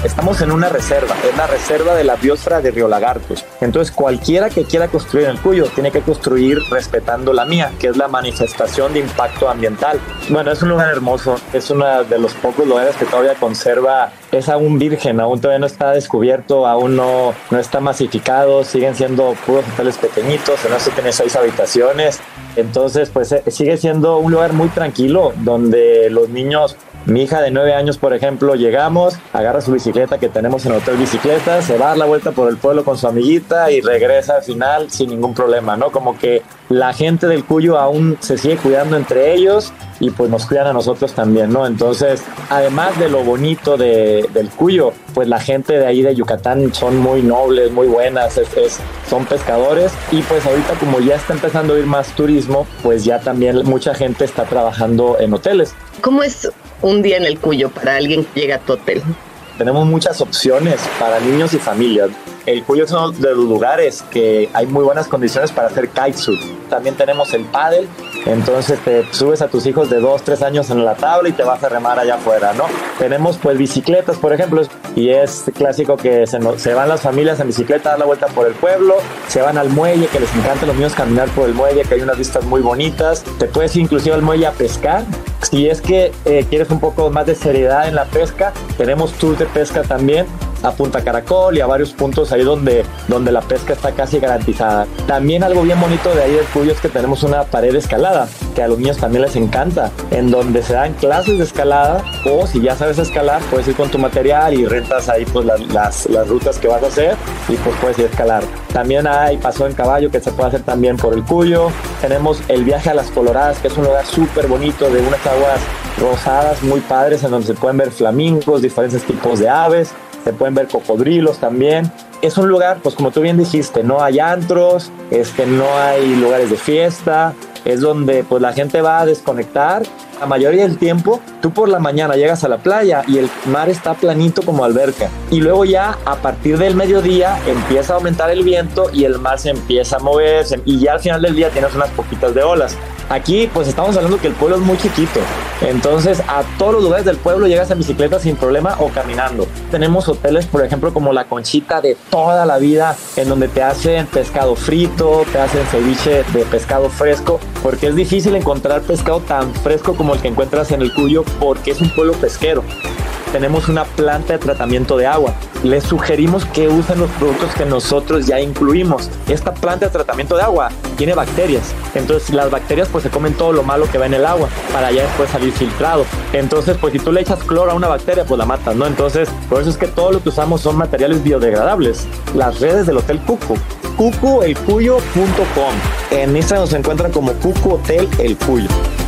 estamos en una reserva, es la reserva de la biosfera de Río Lagartos. Entonces cualquiera que quiera construir en el Cuyo tiene que construir respetando la mía, que es la manifestación de impacto ambiental. Bueno, es un lugar hermoso, es uno de los pocos lugares que todavía conserva, es aún virgen, aún todavía no está descubierto, aún no, no está masificado, siguen siendo puros hoteles pequeñitos, en eso tiene seis habitaciones. Entonces, pues sigue siendo un lugar muy tranquilo, donde los niños, mi hija de nueve años, por ejemplo, llegamos, agarra su bicicleta que tenemos en el Hotel Bicicleta, se va a dar la vuelta por el pueblo con su amiguita y regresa al final sin ningún problema, ¿no? Como que la gente del Cuyo aún se sigue cuidando entre ellos y pues nos cuidan a nosotros también, ¿no? Entonces, además de lo bonito de, del Cuyo, pues la gente de ahí de Yucatán son muy nobles, muy buenas, es, es, son pescadores y pues ahorita como ya está empezando a ir más turismo, pues ya también mucha gente está trabajando en hoteles. ¿Cómo es un día en el Cuyo para alguien que llega a tu hotel? Tenemos muchas opciones para niños y familias. El Cuyo es uno de los lugares que hay muy buenas condiciones para hacer kitesurf. También tenemos el pádel, entonces te subes a tus hijos de dos, tres años en la tabla y te vas a remar allá afuera, ¿no? Tenemos pues bicicletas, por ejemplo, y es clásico que se, no, se van las familias en bicicleta a dar la vuelta por el pueblo, se van al muelle, que les encanta a los niños caminar por el muelle, que hay unas vistas muy bonitas. Te puedes ir inclusive al muelle a pescar. Si es que eh, quieres un poco más de seriedad en la pesca, tenemos tours de pesca también a Punta Caracol y a varios puntos ahí donde, donde la pesca está casi garantizada. También algo bien bonito de ahí del Cuyo es que tenemos una pared de escalada, que a los niños también les encanta, en donde se dan clases de escalada, o si ya sabes escalar, puedes ir con tu material y rentas ahí pues las, las, las rutas que vas a hacer y pues puedes ir a escalar. También hay paseo en caballo que se puede hacer también por el Cuyo. Tenemos el viaje a las Coloradas, que es un lugar súper bonito de unas aguas rosadas muy padres en donde se pueden ver flamingos, diferentes tipos de aves. Se pueden ver cocodrilos también. Es un lugar, pues como tú bien dijiste, no hay antros, este, no hay lugares de fiesta, es donde pues la gente va a desconectar. La mayoría del tiempo, tú por la mañana llegas a la playa y el mar está planito como alberca. Y luego ya a partir del mediodía empieza a aumentar el viento y el mar se empieza a mover y ya al final del día tienes unas poquitas de olas. Aquí pues estamos hablando que el pueblo es muy chiquito, entonces a todos los lugares del pueblo llegas en bicicleta sin problema o caminando. Tenemos hoteles, por ejemplo, como La Conchita de toda la vida, en donde te hacen pescado frito, te hacen ceviche de pescado fresco, porque es difícil encontrar pescado tan fresco como el que encuentras en el Cuyo, porque es un pueblo pesquero. Tenemos una planta de tratamiento de agua. Les sugerimos que usen los productos que nosotros ya incluimos. Esta planta de tratamiento de agua tiene bacterias. Entonces las bacterias pues se comen todo lo malo que va en el agua para ya después salir filtrado. Entonces pues si tú le echas cloro a una bacteria pues la matas, ¿no? Entonces por eso es que todo lo que usamos son materiales biodegradables. Las redes del Hotel Cucu. cucu el cuyo punto com. En Instagram nos encuentran como Cucu Hotel El Cuyo.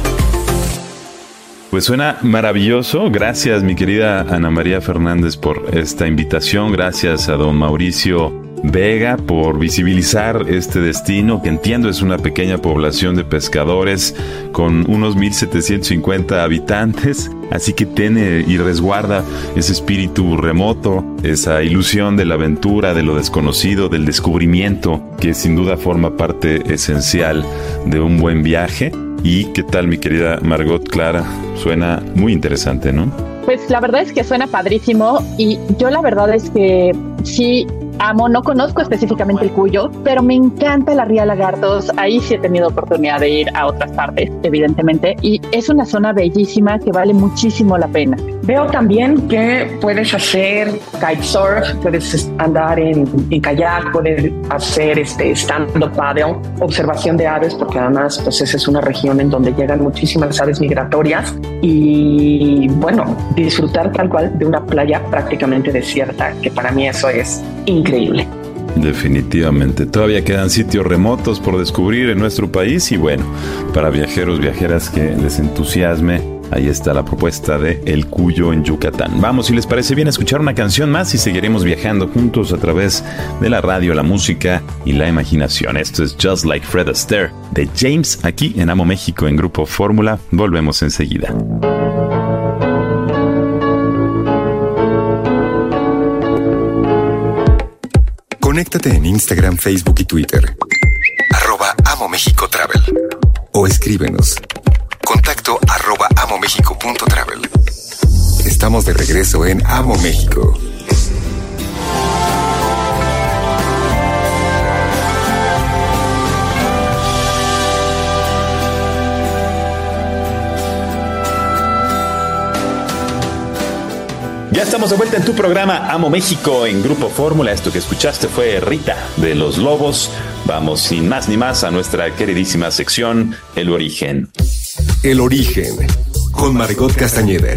Pues suena maravilloso. Gracias, mi querida Ana María Fernández, por esta invitación. Gracias a don Mauricio Vega por visibilizar este destino, que entiendo es una pequeña población de pescadores con unos mil setecientos cincuenta habitantes. Así que tiene y resguarda ese espíritu remoto, esa ilusión de la aventura, de lo desconocido, del descubrimiento, que sin duda forma parte esencial de un buen viaje. ¿Y qué tal, mi querida Margot Clara? Suena muy interesante, ¿no? Pues la verdad es que suena padrísimo y yo la verdad es que sí amo, no conozco específicamente el Cuyo, pero me encanta la Ría Lagartos. Ahí sí he tenido oportunidad de ir a otras partes, evidentemente, y es una zona bellísima que vale muchísimo la pena. Veo también que puedes hacer kitesurf, puedes andar en, en kayak, puedes hacer este stand-up paddle, observación de aves, porque además pues esa es una región en donde llegan muchísimas aves migratorias y bueno, disfrutar tal cual de una playa prácticamente desierta, que para mí eso es increíble. Definitivamente. Todavía quedan sitios remotos por descubrir en nuestro país y bueno, para viajeros, viajeras que les entusiasme, ahí está la propuesta de El Cuyo en Yucatán. Vamos, si les parece bien, a escuchar una canción más y seguiremos viajando juntos a través de la radio, la música y la imaginación. Esto es Just Like Fred Astaire de James, aquí en Amo México en Grupo Fórmula. Volvemos enseguida. Conéctate en Instagram, Facebook y Twitter. Arroba Amo México Travel. O escríbenos. Contacto arroba amomexico punto travel. Estamos de regreso en Amo México. Ya estamos de vuelta en tu programa Amo México en Grupo Fórmula. Esto que escuchaste fue Rita de Los Lobos. Vamos sin más ni más a nuestra queridísima sección El Origen. El Origen, con Margot Castañeda.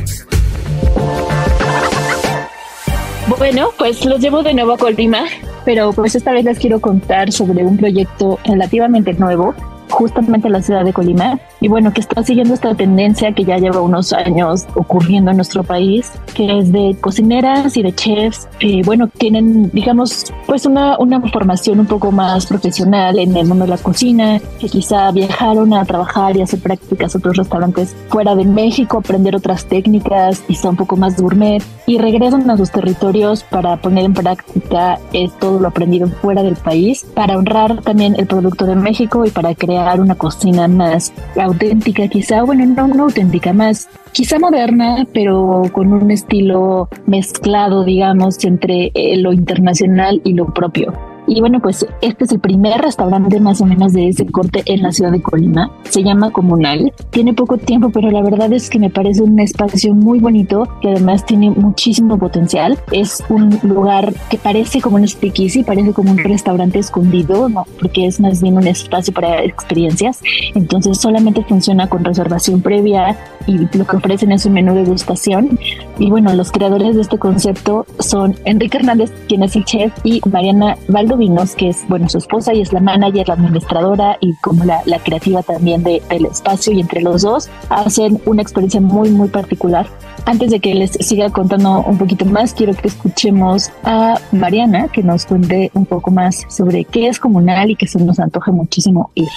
Bueno, pues los llevo de nuevo a Colima, pero pues esta vez les quiero contar sobre un proyecto relativamente nuevo, justamente en la ciudad de Colima, y bueno, que está siguiendo esta tendencia que ya lleva unos años ocurriendo en nuestro país, que es de cocineras y de chefs, que bueno, tienen, digamos, pues una, una formación un poco más profesional en el mundo de la cocina, que quizá viajaron a trabajar y hacer prácticas a otros restaurantes fuera de México, aprender otras técnicas, quizá un poco más gourmet, y regresan a sus territorios para poner en práctica eh, todo lo aprendido fuera del país, para honrar también el producto de México y para crear una cocina más auténtica, quizá, bueno, no, no auténtica, más quizá moderna, pero con un estilo mezclado, digamos, entre eh, lo internacional y lo propio. Y bueno, pues este es el primer restaurante más o menos de ese corte en la ciudad de Colima. Se llama Comunal. Tiene poco tiempo, pero la verdad es que me parece un espacio muy bonito que además tiene muchísimo potencial. Es un lugar que parece como un speakeasy, parece como un restaurante escondido, ¿no? Porque es más bien un espacio para experiencias. Entonces solamente funciona con reservación previa y lo que ofrecen es un menú de degustación. Y bueno, los creadores de este concepto son Enrique Hernández, quien es el chef, y Mariana Valdovinos, que es, bueno, su esposa y es la manager, la administradora y como la, la creativa también de, del espacio, y entre los dos hacen una experiencia muy, muy particular. Antes de que les siga contando un poquito más, quiero que escuchemos a Mariana, que nos cuente un poco más sobre qué es Comunal y que se nos antoje muchísimo ir.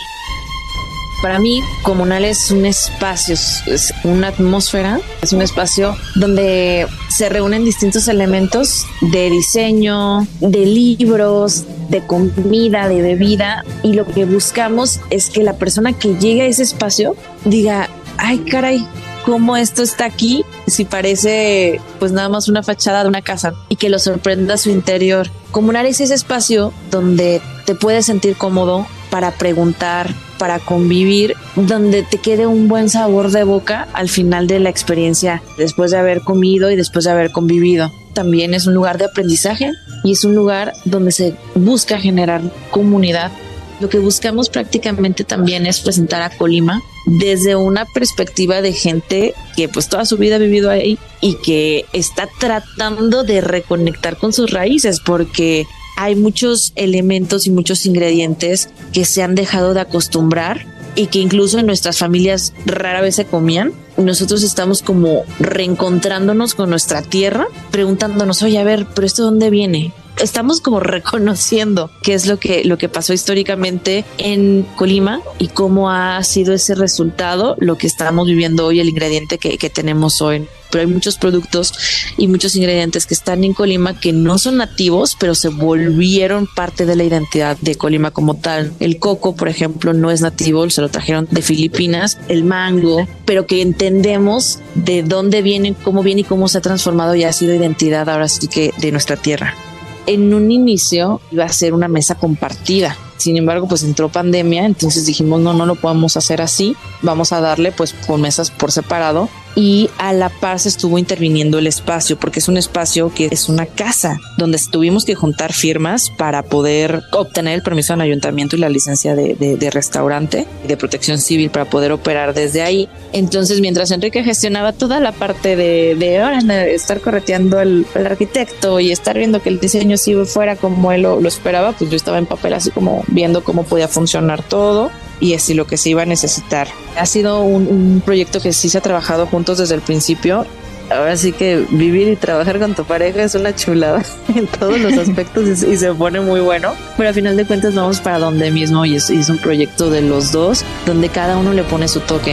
Para mí, Comunal es un espacio, es una atmósfera, es un espacio donde se reúnen distintos elementos de diseño, de libros, de comida, de bebida, y lo que buscamos es que la persona que llegue a ese espacio diga, ay caray, cómo esto está aquí, si parece pues nada más una fachada de una casa, y que lo sorprenda su interior. Comunal es ese espacio donde te puedes sentir cómodo para preguntar, para convivir, donde te quede un buen sabor de boca al final de la experiencia, después de haber comido y después de haber convivido. También es un lugar de aprendizaje y es un lugar donde se busca generar comunidad. Lo que buscamos prácticamente también es presentar a Colima desde una perspectiva de gente que pues toda su vida ha vivido ahí y que está tratando de reconectar con sus raíces, porque hay muchos elementos y muchos ingredientes que se han dejado de acostumbrar y que incluso en nuestras familias rara vez se comían. Nosotros estamos como reencontrándonos con nuestra tierra, preguntándonos, oye, a ver, ¿pero esto de dónde viene? Estamos como reconociendo qué es lo que, lo que pasó históricamente en Colima y cómo ha sido ese resultado, lo que estamos viviendo hoy, el ingrediente que, que tenemos hoy. Pero hay muchos productos y muchos ingredientes que están en Colima que no son nativos, pero se volvieron parte de la identidad de Colima como tal. El coco, por ejemplo, no es nativo, se lo trajeron de Filipinas, el mango, pero que entendemos de dónde viene, cómo viene y cómo se ha transformado y ha sido identidad ahora sí que de nuestra tierra. En un inicio iba a ser una mesa compartida. Sin embargo, pues entró pandemia, entonces dijimos, no, no lo podemos hacer así. Vamos a darle pues con mesas por separado, y a la par se estuvo interviniendo el espacio, porque es un espacio que es una casa donde tuvimos que juntar firmas para poder obtener el permiso del ayuntamiento y la licencia de, de, de restaurante, de protección civil para poder operar desde ahí. Entonces, mientras Enrique gestionaba toda la parte de, de, ahora, de estar correteando al, al arquitecto y estar viendo que el diseño sí fuera como él lo, lo esperaba, pues yo estaba en papel así como viendo cómo podía funcionar todo y así lo que se iba a necesitar. Ha sido un, un proyecto que sí se ha trabajado juntos desde el principio. Ahora sí que vivir y trabajar con tu pareja es una chulada en todos los aspectos y, y se pone muy bueno, pero al final de cuentas vamos para donde mismo y es, y es un proyecto de los dos donde cada uno le pone su toque.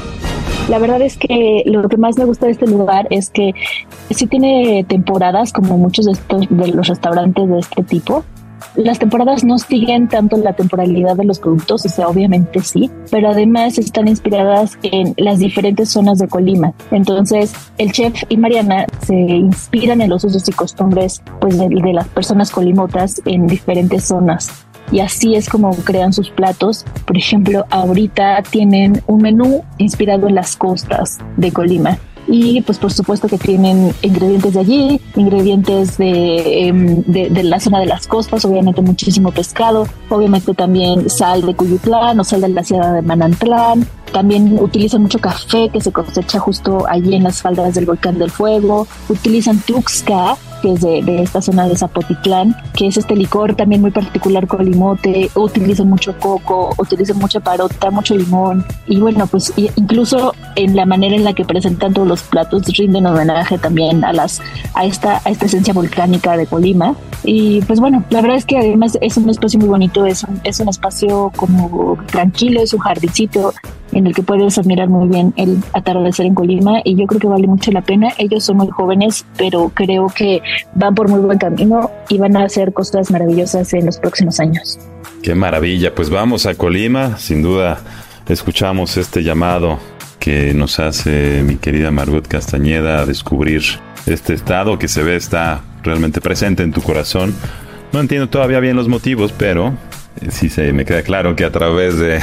La verdad es que lo que más me gusta de este lugar es que sí tiene temporadas, como muchos de estos de los restaurantes de este tipo. Las temporadas no siguen tanto la temporalidad de los productos, o sea, obviamente sí, pero además están inspiradas en las diferentes zonas de Colima. Entonces, el chef y Mariana se inspiran en los usos y costumbres pues, de, de las personas colimotas en diferentes zonas. Y así es como crean sus platos. Por ejemplo, ahorita tienen un menú inspirado en las costas de Colima. y pues por supuesto que tienen ingredientes de allí, ingredientes de, de, de la zona de las costas, obviamente muchísimo pescado, obviamente también sal de Cuyutlán o sal de la Sierra de Manantlán. También utilizan mucho café que se cosecha justo allí en las faldas del Volcán del Fuego. Utilizan tuxca, que es de, de esta zona de Zapotitlán, que es este licor también muy particular con limote. Utilizan mucho coco, utilizan mucha parota, mucho limón. Y bueno, pues incluso en la manera en la que presentan todos los platos rinden homenaje también a las a esta a esta esencia volcánica de Colima. Y pues bueno, la verdad es que además es un espacio muy bonito, es un, es un espacio como tranquilo, es un jardincito en el que puedes admirar muy bien el atardecer en Colima, y yo creo que vale mucho la pena. Ellos son muy jóvenes, pero creo que van por muy buen camino y van a hacer cosas maravillosas en los próximos años. Qué maravilla, pues vamos a Colima, sin duda escuchamos este llamado que nos hace mi querida Margot Castañeda a descubrir este estado que se ve está realmente presente en tu corazón. No entiendo todavía bien los motivos, pero sí se me queda claro que a través de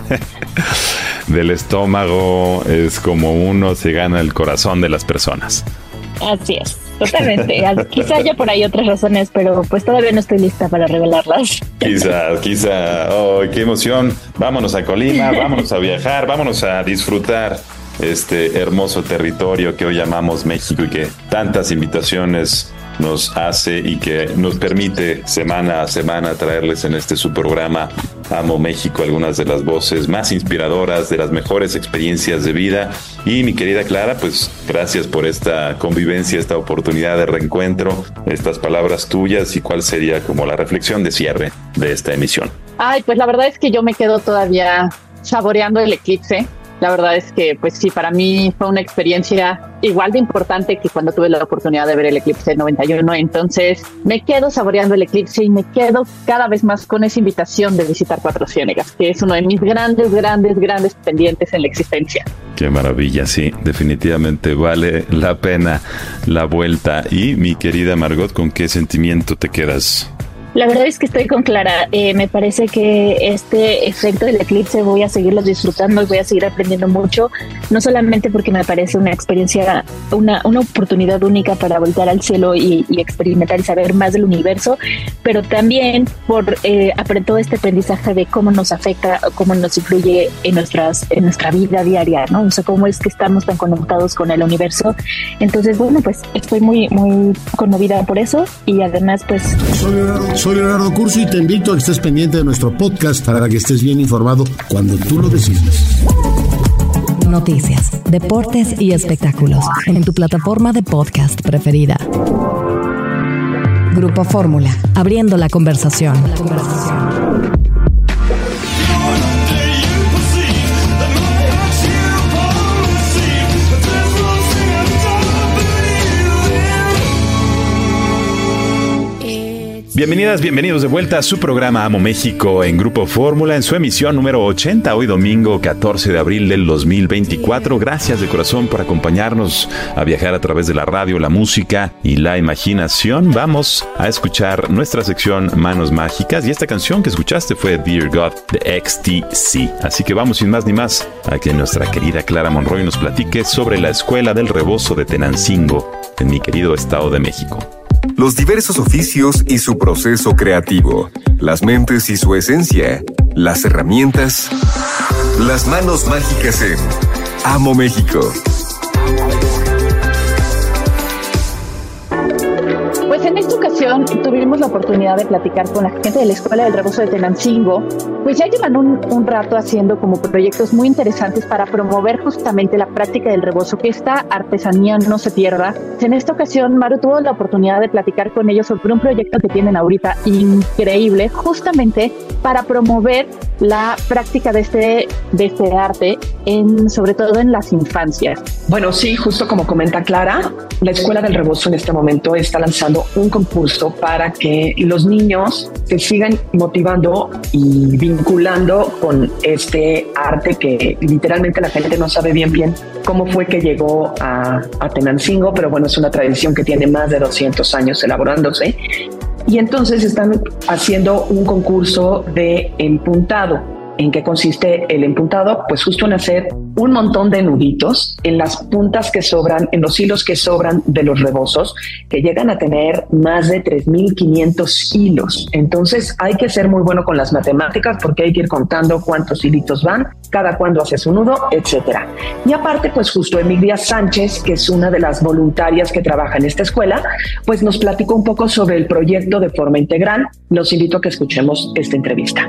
del estómago es como uno se gana el corazón de las personas. Así es, totalmente. Quizá haya por ahí otras razones, pero pues todavía no estoy lista para revelarlas. Quizá, quizá. ¡Oh, qué emoción! Vámonos a Colima, vámonos a viajar, vámonos a disfrutar este hermoso territorio que hoy llamamos México y que tantas invitaciones nos hace y que nos permite semana a semana traerles en este su programa Amo México algunas de las voces más inspiradoras, de las mejores experiencias de vida. Y mi querida Clara, pues gracias por esta convivencia, esta oportunidad de reencuentro, estas palabras tuyas, y cuál sería como la reflexión de cierre de esta emisión. Ay, pues la verdad es que yo me quedo todavía saboreando el eclipse. La verdad es que, pues sí, para mí fue una experiencia igual de importante que cuando tuve la oportunidad de ver el eclipse del noventa y uno. Entonces, me quedo saboreando el eclipse y me quedo cada vez más con esa invitación de visitar Cuatro Ciénegas, que es uno de mis grandes, grandes, grandes pendientes en la existencia. Qué maravilla, sí, definitivamente vale la pena la vuelta. Y mi querida Margot, ¿con qué sentimiento te quedas? La verdad es que estoy con Clara. Eh, me parece que este efecto del eclipse voy a seguirlo disfrutando y voy a seguir aprendiendo mucho, no solamente porque me parece una experiencia, una, una oportunidad única para voltar al cielo y, y experimentar y saber más del universo, pero también por eh, todo este aprendizaje de cómo nos afecta, cómo nos influye en, nuestras, en nuestra vida diaria, ¿no? O sea, cómo es que estamos tan conectados con el universo. Entonces, bueno, pues estoy muy, muy conmovida por eso, y además, pues... Soy Leonardo Curcio y te invito a que estés pendiente de nuestro podcast para que estés bien informado cuando tú lo decidas. Noticias, deportes y espectáculos en tu plataforma de podcast preferida. Grupo Fórmula, abriendo la conversación. La conversación. Bienvenidas, bienvenidos de vuelta a su programa Amo México en Grupo Fórmula, en su emisión número ochenta, hoy domingo catorce de abril del dos mil veinticuatro. Gracias de corazón por acompañarnos a viajar a través de la radio, la música y la imaginación. Vamos a escuchar nuestra sección Manos Mágicas, y esta canción que escuchaste fue Dear God de X T C. Así que vamos sin más ni más a que nuestra querida Clara Monroy nos platique sobre la Escuela del Rebozo de Tenancingo en mi querido Estado de México. Los diversos oficios y su proceso creativo, las mentes y su esencia, las herramientas, las manos mágicas en Amo México. Pues en esta ocasión tuvimos la oportunidad de platicar con la gente de la Escuela del Rebozo de Tenancingo. Pues ya llevan un, un rato haciendo como proyectos muy interesantes para promover justamente la práctica del rebozo, que esta artesanía no se pierda. En esta ocasión, Maru tuvo la oportunidad de platicar con ellos sobre un proyecto que tienen ahorita increíble, justamente para promover la práctica de este, de este arte, en, sobre todo en las infancias. Bueno, sí, justo como comenta Clara, la Escuela del Rebozo en este momento está lanzando un concurso para que los niños se sigan motivando y vinculando con este arte que literalmente la gente no sabe bien bien cómo fue que llegó a, a Tenancingo, pero bueno, es una tradición que tiene más de doscientos años elaborándose. Y entonces están haciendo un concurso de empuntado. ¿En qué consiste el empuntado? Pues justo en hacer un montón de nuditos en las puntas que sobran, en los hilos que sobran de los rebozos, que llegan a tener más de tres mil quinientos hilos. Entonces hay que ser muy bueno con las matemáticas porque hay que ir contando cuántos hilitos van, cada cuándo haces un nudo, etcétera. Y aparte, pues justo Emilia Sánchez, que es una de las voluntarias que trabaja en esta escuela, pues nos platicó un poco sobre el proyecto de forma integral. Los invito a que escuchemos esta entrevista.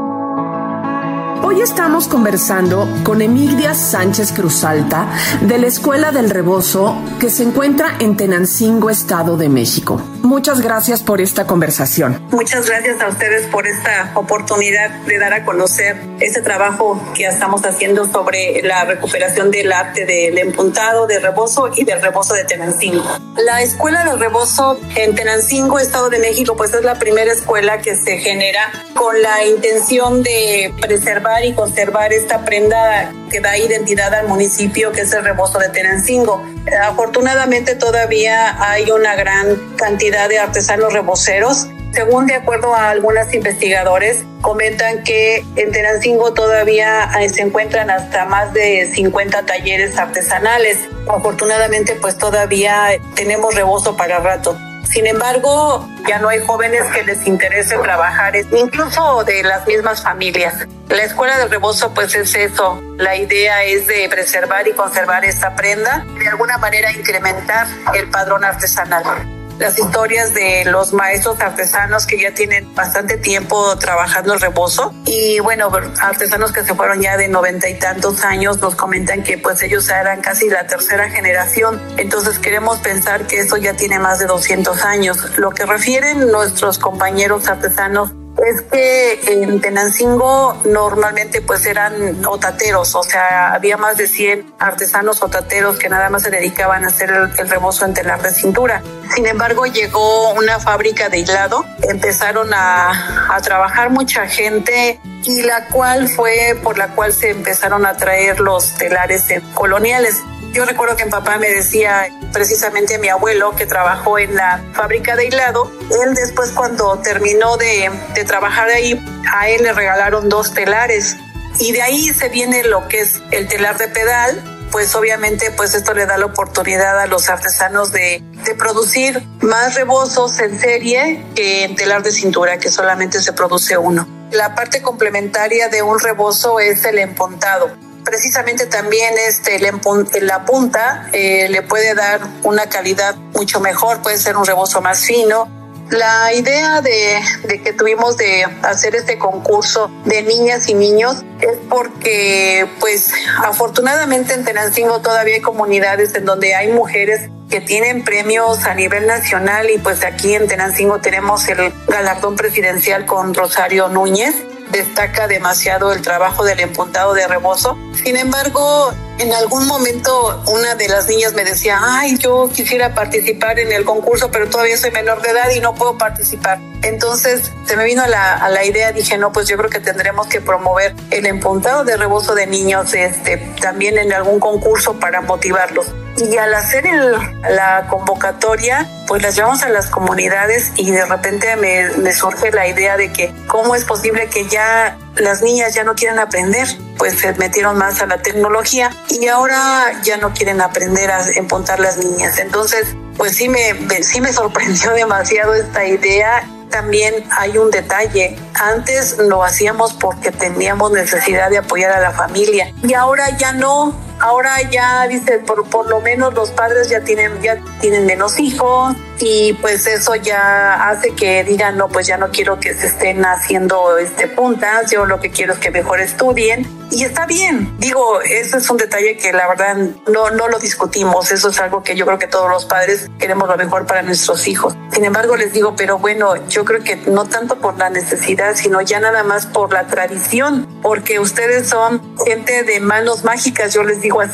Hoy estamos conversando con Emilia Sánchez Cruzalta de la Escuela del Rebozo, que se encuentra en Tenancingo, Estado de México. Muchas gracias por esta conversación. Muchas gracias a ustedes por esta oportunidad de dar a conocer este trabajo que estamos haciendo sobre la recuperación del arte del empuntado, del rebozo y del rebozo de Tenancingo. La Escuela del Rebozo en Tenancingo, Estado de México, pues es la primera escuela que se genera con la intención de preservar y conservar esta prenda que da identidad al municipio, que es el rebozo de Tenancingo. Afortunadamente todavía hay una gran cantidad de artesanos reboceros. Según de acuerdo a algunos investigadores, comentan que en Tenancingo todavía se encuentran hasta más de cincuenta talleres artesanales. Afortunadamente, pues todavía tenemos rebozo para rato. Sin embargo, ya no hay jóvenes que les interese trabajar, incluso de las mismas familias. La Escuela del Rebozo, pues es eso. La idea es de preservar y conservar esta prenda, de alguna manera incrementar el padrón artesanal. Las historias de los maestros artesanos que ya tienen bastante tiempo trabajando el rebozo, y bueno, artesanos que se fueron ya de noventa y tantos años, nos comentan que pues ellos eran casi la tercera generación. Entonces queremos pensar que eso ya tiene más de doscientos años. Lo que refieren nuestros compañeros artesanos es que en Tenancingo normalmente pues eran otateros, o sea, había más de cien artesanos otateros que nada más se dedicaban a hacer el, el rebozo en telar de cintura. Sin embargo, llegó una fábrica de hilado, empezaron a, a trabajar mucha gente, y la cual fue por la cual se empezaron a traer los telares coloniales. Yo recuerdo que mi papá me decía, precisamente mi abuelo, que trabajó en la fábrica de hilado, él después cuando terminó de, de trabajar ahí, a él le regalaron dos telares. Y de ahí se viene lo que es el telar de pedal. Pues obviamente pues esto le da la oportunidad a los artesanos de, de producir más rebozos en serie que en telar de cintura, que solamente se produce uno. La parte complementaria de un rebozo es el empuntado. Precisamente también este, el empun- la punta eh, le puede dar una calidad mucho mejor, puede ser un rebozo más fino. La idea de, de que tuvimos de hacer este concurso de niñas y niños es porque, pues, afortunadamente en Tenancingo todavía hay comunidades en donde hay mujeres que tienen premios a nivel nacional, y pues aquí en Tenancingo tenemos el galardón presidencial con Rosario Núñez. Destaca demasiado el trabajo del empuntado de rebozo. Sin embargo, en algún momento una de las niñas me decía, ay, yo quisiera participar en el concurso, pero todavía soy menor de edad y no puedo participar. Entonces se me vino a la, a la idea, dije, no, pues yo creo que tendremos que promover el empuntado de rebozo de niños este, también en algún concurso para motivarlos. Y al hacer el, la convocatoria, pues las llevamos a las comunidades, y de repente me, me surge la idea de que cómo es posible que ya las niñas ya no quieren aprender, pues se metieron más a la tecnología y ahora ya no quieren aprender a empuntar las niñas. Entonces, pues sí me, me, sí me sorprendió demasiado esta idea. También hay un detalle, antes lo hacíamos porque teníamos necesidad de apoyar a la familia, y ahora ya no. Ahora ya, dice, por, por lo menos los padres ya tienen, ya tienen menos hijos, y pues eso ya hace que digan, no, pues ya no quiero que se estén haciendo este puntas, yo lo que quiero es que mejor estudien. Y está bien, digo, eso es un detalle que la verdad no, no lo discutimos, eso es algo que yo creo que todos los padres queremos lo mejor para nuestros hijos. Sin embargo, les digo, pero bueno, yo creo que no tanto por la necesidad, sino ya nada más por la tradición, porque ustedes son gente de manos mágicas, yo les digo así,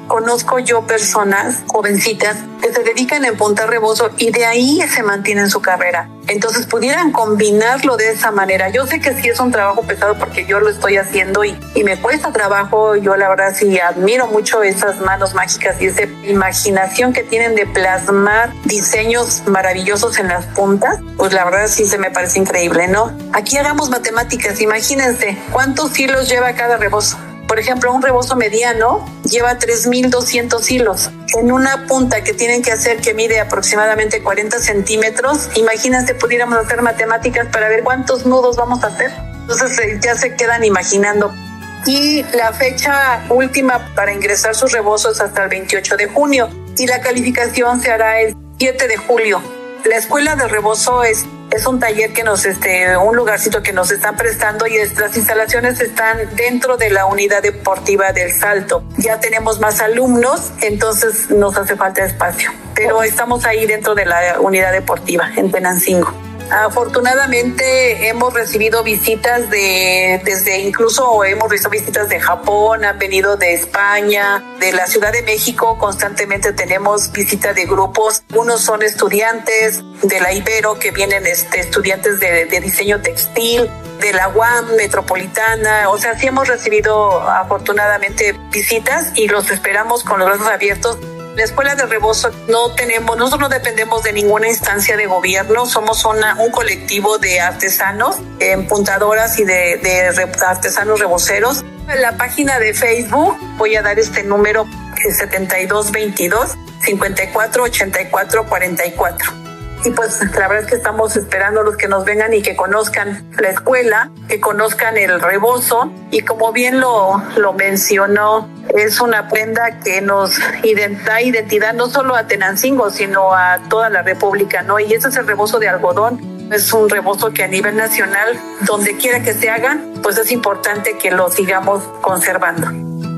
Conozco yo personas jovencitas que se dedican a empuntar rebozo y de ahí se mantienen su carrera. Entonces pudieran combinarlo de esa manera. Yo sé que sí es un trabajo pesado porque yo lo estoy haciendo y, y me cuesta trabajo. Yo la verdad sí admiro mucho esas manos mágicas y esa imaginación que tienen de plasmar diseños maravillosos en las puntas. Pues la verdad sí se me parece increíble, ¿no? Aquí hagamos matemáticas. Imagínense cuántos hilos lleva cada rebozo. Por ejemplo, un rebozo mediano lleva tres mil doscientos hilos. En una punta que tienen que hacer que mide aproximadamente cuarenta centímetros, imagínense, pudiéramos hacer matemáticas para ver cuántos nudos vamos a hacer. Entonces ya se quedan imaginando. Y la fecha última para ingresar sus rebozos hasta el veintiocho de junio. Y la calificación se hará el siete de julio. La escuela de rebozo es Es un taller que nos, este, un lugarcito que nos están prestando y las instalaciones están dentro de la unidad deportiva del Salto. Ya tenemos más alumnos, entonces nos hace falta espacio. Pero estamos ahí dentro de la unidad deportiva en Tenancingo. Afortunadamente hemos recibido visitas de, desde incluso hemos recibido visitas de Japón, han venido de España, de la Ciudad de México, constantemente tenemos visitas de grupos. Unos son estudiantes de la Ibero que vienen este, estudiantes de, de diseño textil, de la U A M metropolitana, o sea, sí hemos recibido afortunadamente visitas y los esperamos con los brazos abiertos. La Escuela de Rebozo no tenemos, nosotros no dependemos de ninguna instancia de gobierno, somos una, un colectivo de artesanos, empuntadoras y de, de re, artesanos reboceros. En la página de Facebook voy a dar este número setenta y dos veintidós, cincuenta y cuatro ochenta y cuatro cuarenta y cuatro. Y pues la verdad es que estamos esperando los que nos vengan y que conozcan la escuela, que conozcan el rebozo y como bien lo, lo mencionó, es una prenda que nos da identidad no solo a Tenancingo, sino a toda la República, ¿no? Y ese es el rebozo de algodón. Es un rebozo que a nivel nacional, donde quiera que se hagan, pues es importante que lo sigamos conservando.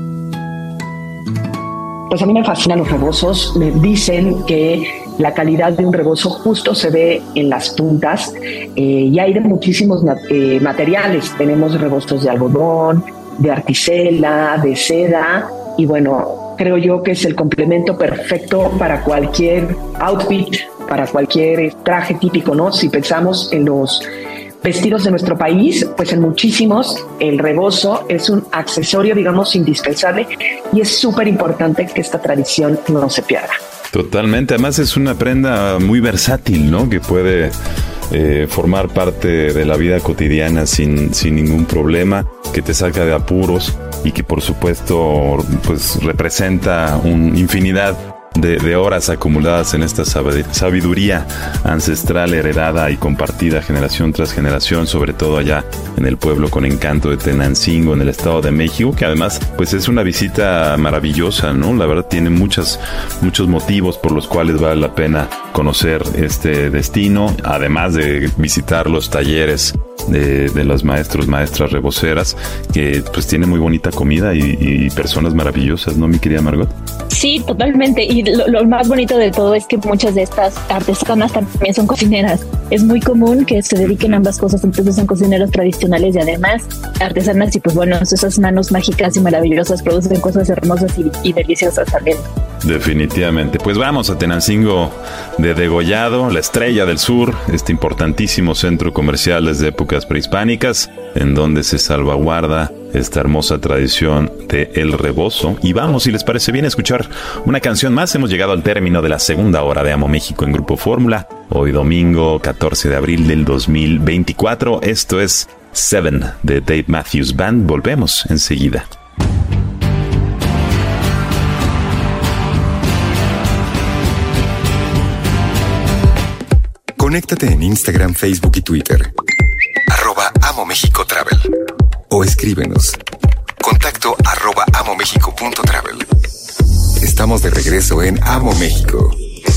Pues a mí me fascinan los rebozos. Me dicen que la calidad de un rebozo justo se ve en las puntas eh, y hay de muchísimos eh, materiales. Tenemos rebozos de algodón, de articela, de seda y bueno, creo yo que es el complemento perfecto para cualquier outfit, para cualquier traje típico, ¿no? Si pensamos en los vestidos de nuestro país, pues en muchísimos el rebozo es un accesorio, digamos, indispensable y es súper importante que esta tradición no se pierda. Totalmente, además es una prenda muy versátil, ¿no? Que puede eh, formar parte de la vida cotidiana sin, sin ningún problema, que te saca de apuros y que por supuesto pues representa una infinidad De, de horas acumuladas en esta sabiduría ancestral heredada y compartida generación tras generación, sobre todo allá en el pueblo con encanto de Tenancingo, en el Estado de México, que además pues es una visita maravillosa, ¿no? La verdad tiene muchas, muchos motivos por los cuales vale la pena conocer este destino, además de visitar los talleres de, de los maestros, maestras reboceras, que pues tiene muy bonita comida y, y personas maravillosas, ¿no, mi querida Margot? Sí, totalmente. Y lo, lo más bonito de todo es que muchas de estas artesanas también son cocineras. Es muy común que se dediquen a ambas cosas, entonces son cocineras tradicionales y además artesanas y pues bueno, esas manos mágicas y maravillosas producen cosas hermosas y, y deliciosas también. Definitivamente. Pues vamos a Tenancingo de Degollado, la estrella del sur, este importantísimo centro comercial desde épocas prehispánicas, en donde se salvaguarda esta hermosa tradición de el rebozo. Y vamos, si les parece bien, a escuchar una canción más. Hemos llegado al término de la segunda hora de Amo México en Grupo Fórmula. Hoy domingo catorce de abril del dos mil veinticuatro. Esto es Seven de Dave Matthews Band. Volvemos enseguida. Conéctate en Instagram, Facebook y Twitter. Arroba Amo México Travel. O escríbenos. Contacto arroba amomexico.travel. Estamos de regreso en Amo México.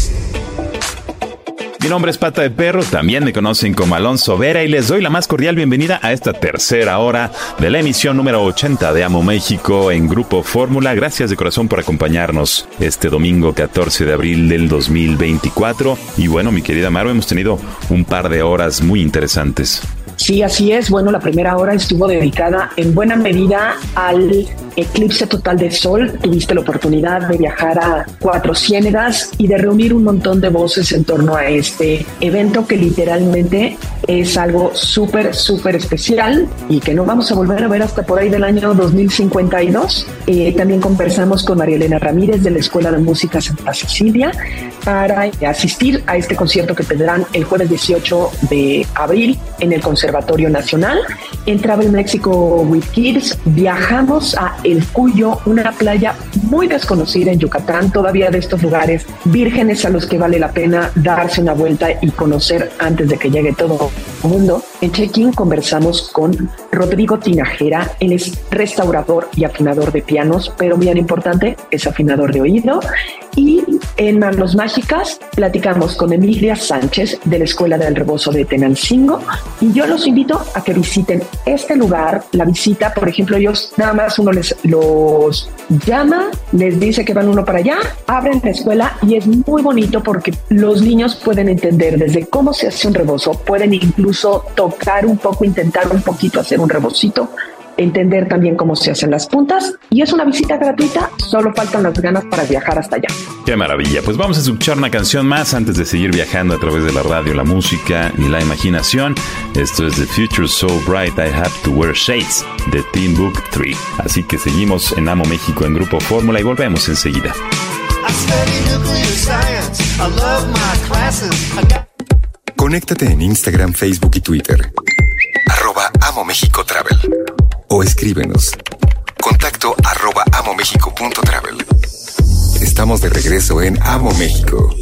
Mi nombre es Pata de Perro, también me conocen como Alonso Vera y les doy la más cordial bienvenida a esta tercera hora de la emisión número ochenta de Amo México en Grupo Fórmula. Gracias de corazón por acompañarnos este domingo catorce de abril del dos mil veinticuatro. Y bueno, mi querida Maro, hemos tenido un par de horas muy interesantes. Sí, así es. Bueno, la primera hora estuvo dedicada en buena medida al eclipse total de sol, tuviste la oportunidad de viajar a Cuatro Ciénegas y de reunir un montón de voces en torno a este evento que literalmente es algo súper, súper especial y que no vamos a volver a ver hasta por ahí del año dos mil cincuenta y dos. Eh, también conversamos con María Elena Ramírez de la Escuela de Música Santa Cecilia para asistir a este concierto que tendrán el jueves dieciocho de abril en el Conservatorio Nacional. En Travel Mexico with Kids viajamos a El Cuyo, una playa muy desconocida en Yucatán, todavía de estos lugares vírgenes a los que vale la pena darse una vuelta y conocer antes de que llegue todo el mundo. En check-in conversamos con Rodrigo Tinajera, él es restaurador y afinador de pianos, pero bien importante, es afinador de oído. Y en Manos Mágicas platicamos con Emilia Sánchez de la Escuela del Rebozo de Tenancingo y yo los invito a que visiten este lugar. La visita, por ejemplo, ellos nada más uno les los llama, les dice que van uno para allá, abren la escuela y es muy bonito porque los niños pueden entender desde cómo se hace un rebozo, pueden incluso tocar un poco, intentar un poquito hacer un rebocito, entender también cómo se hacen las puntas y es una visita gratuita, solo faltan las ganas para viajar hasta allá. Qué maravilla, pues vamos a escuchar una canción más antes de seguir viajando a través de la radio, la música y la imaginación. Esto es The Future So Bright I Have to Wear Shades de Teen Book tres. Así que seguimos en Amo México en Grupo Fórmula y volvemos enseguida. Conéctate en Instagram, Facebook y Twitter. Arroba Amo México Travel. O escríbenos. Contacto arroba amomexico.travel. Estamos de regreso en Amo México.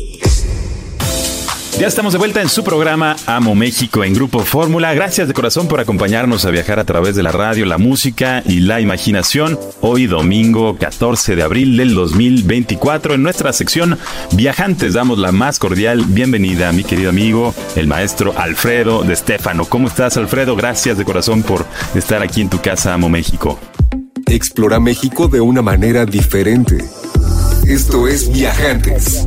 Ya estamos de vuelta en su programa Amo México en Grupo Fórmula. Gracias de corazón por acompañarnos a viajar a través de la radio, la música y la imaginación. Hoy domingo catorce de abril del dos mil veinticuatro en nuestra sección Viajantes damos la más cordial bienvenida a mi querido amigo, el maestro Alfredo de Stefano. ¿Cómo estás, Alfredo? Gracias de corazón por estar aquí en tu casa Amo México. Explora México de una manera diferente. Esto es Viajantes.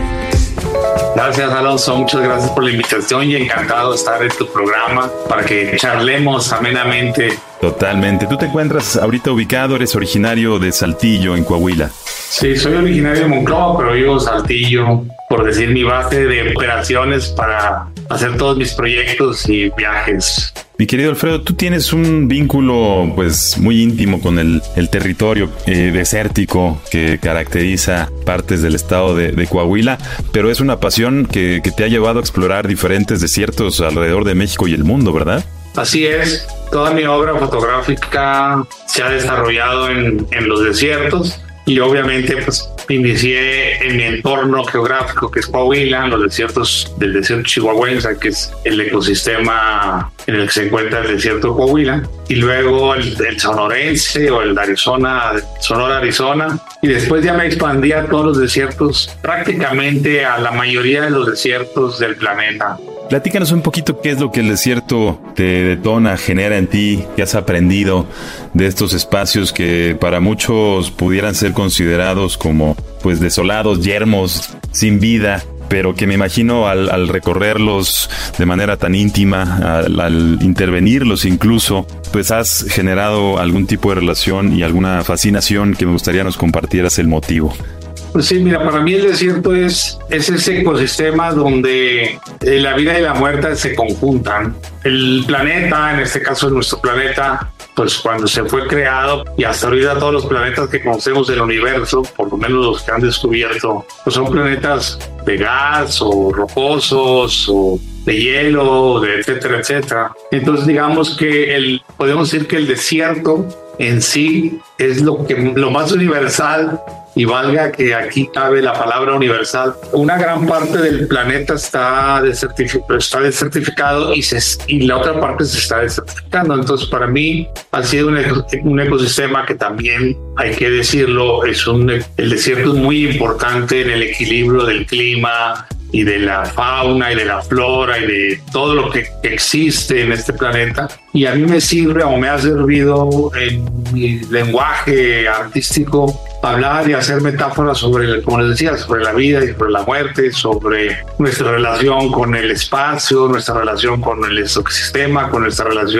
Gracias, Alonso, muchas gracias por la invitación y encantado de estar en tu programa para que charlemos amenamente. Totalmente. Tú te encuentras ahorita ubicado, eres originario de Saltillo, en Coahuila. Sí, soy originario de Monclova, pero vivo en Saltillo, por decir mi base de operaciones para hacer todos mis proyectos y viajes. Mi querido Alfredo, tú tienes un vínculo pues muy íntimo con el, el territorio eh, desértico que caracteriza partes del estado de, de Coahuila, pero es una pasión que, que te ha llevado a explorar diferentes desiertos alrededor de México y el mundo, ¿verdad? Así es, toda mi obra fotográfica se ha desarrollado en, en los desiertos y obviamente pues inicié en mi entorno geográfico que es Coahuila, en los desiertos del desierto chihuahuense, que es el ecosistema en el que se encuentra el desierto de Coahuila, y luego el, el sonorense o el de Arizona, Sonora, Arizona, y después ya me expandí a todos los desiertos, prácticamente a la mayoría de los desiertos del planeta. Platícanos un poquito qué es lo que el desierto te detona, genera en ti, qué has aprendido de estos espacios que para muchos pudieran ser considerados como pues desolados, yermos, sin vida, pero que me imagino al, al recorrerlos de manera tan íntima, al, al intervenirlos incluso, pues has generado algún tipo de relación y alguna fascinación que me gustaría nos compartieras el motivo. Pues sí, mira, para mí el desierto es, es ese ecosistema donde eh, la vida y la muerte se conjuntan. El planeta, en este caso nuestro planeta, pues cuando se fue creado y hasta ahorita todos los planetas que conocemos del universo, por lo menos los que han descubierto, pues son planetas de gas o rocosos o de hielo, de etcétera, etcétera. Entonces digamos que el, podemos decir que el desierto en sí es lo, que, lo más universal. Y valga que aquí cabe la palabra universal. Una gran parte del planeta está, desertific- está desertificado y, se, y la otra parte se está desertificando. Entonces, para mí ha sido un, eco, un ecosistema que también, hay que decirlo, es un, el desierto es muy importante en el equilibrio del clima y de la fauna y de la flora y de todo lo que existe en este planeta. Y a mí me sirve o me ha servido en mi lenguaje artístico hablar y hacer metáforas sobre, como les decía, sobre la vida y sobre la muerte, sobre nuestra relación con el espacio, nuestra relación con el ecosistema, con nuestra relación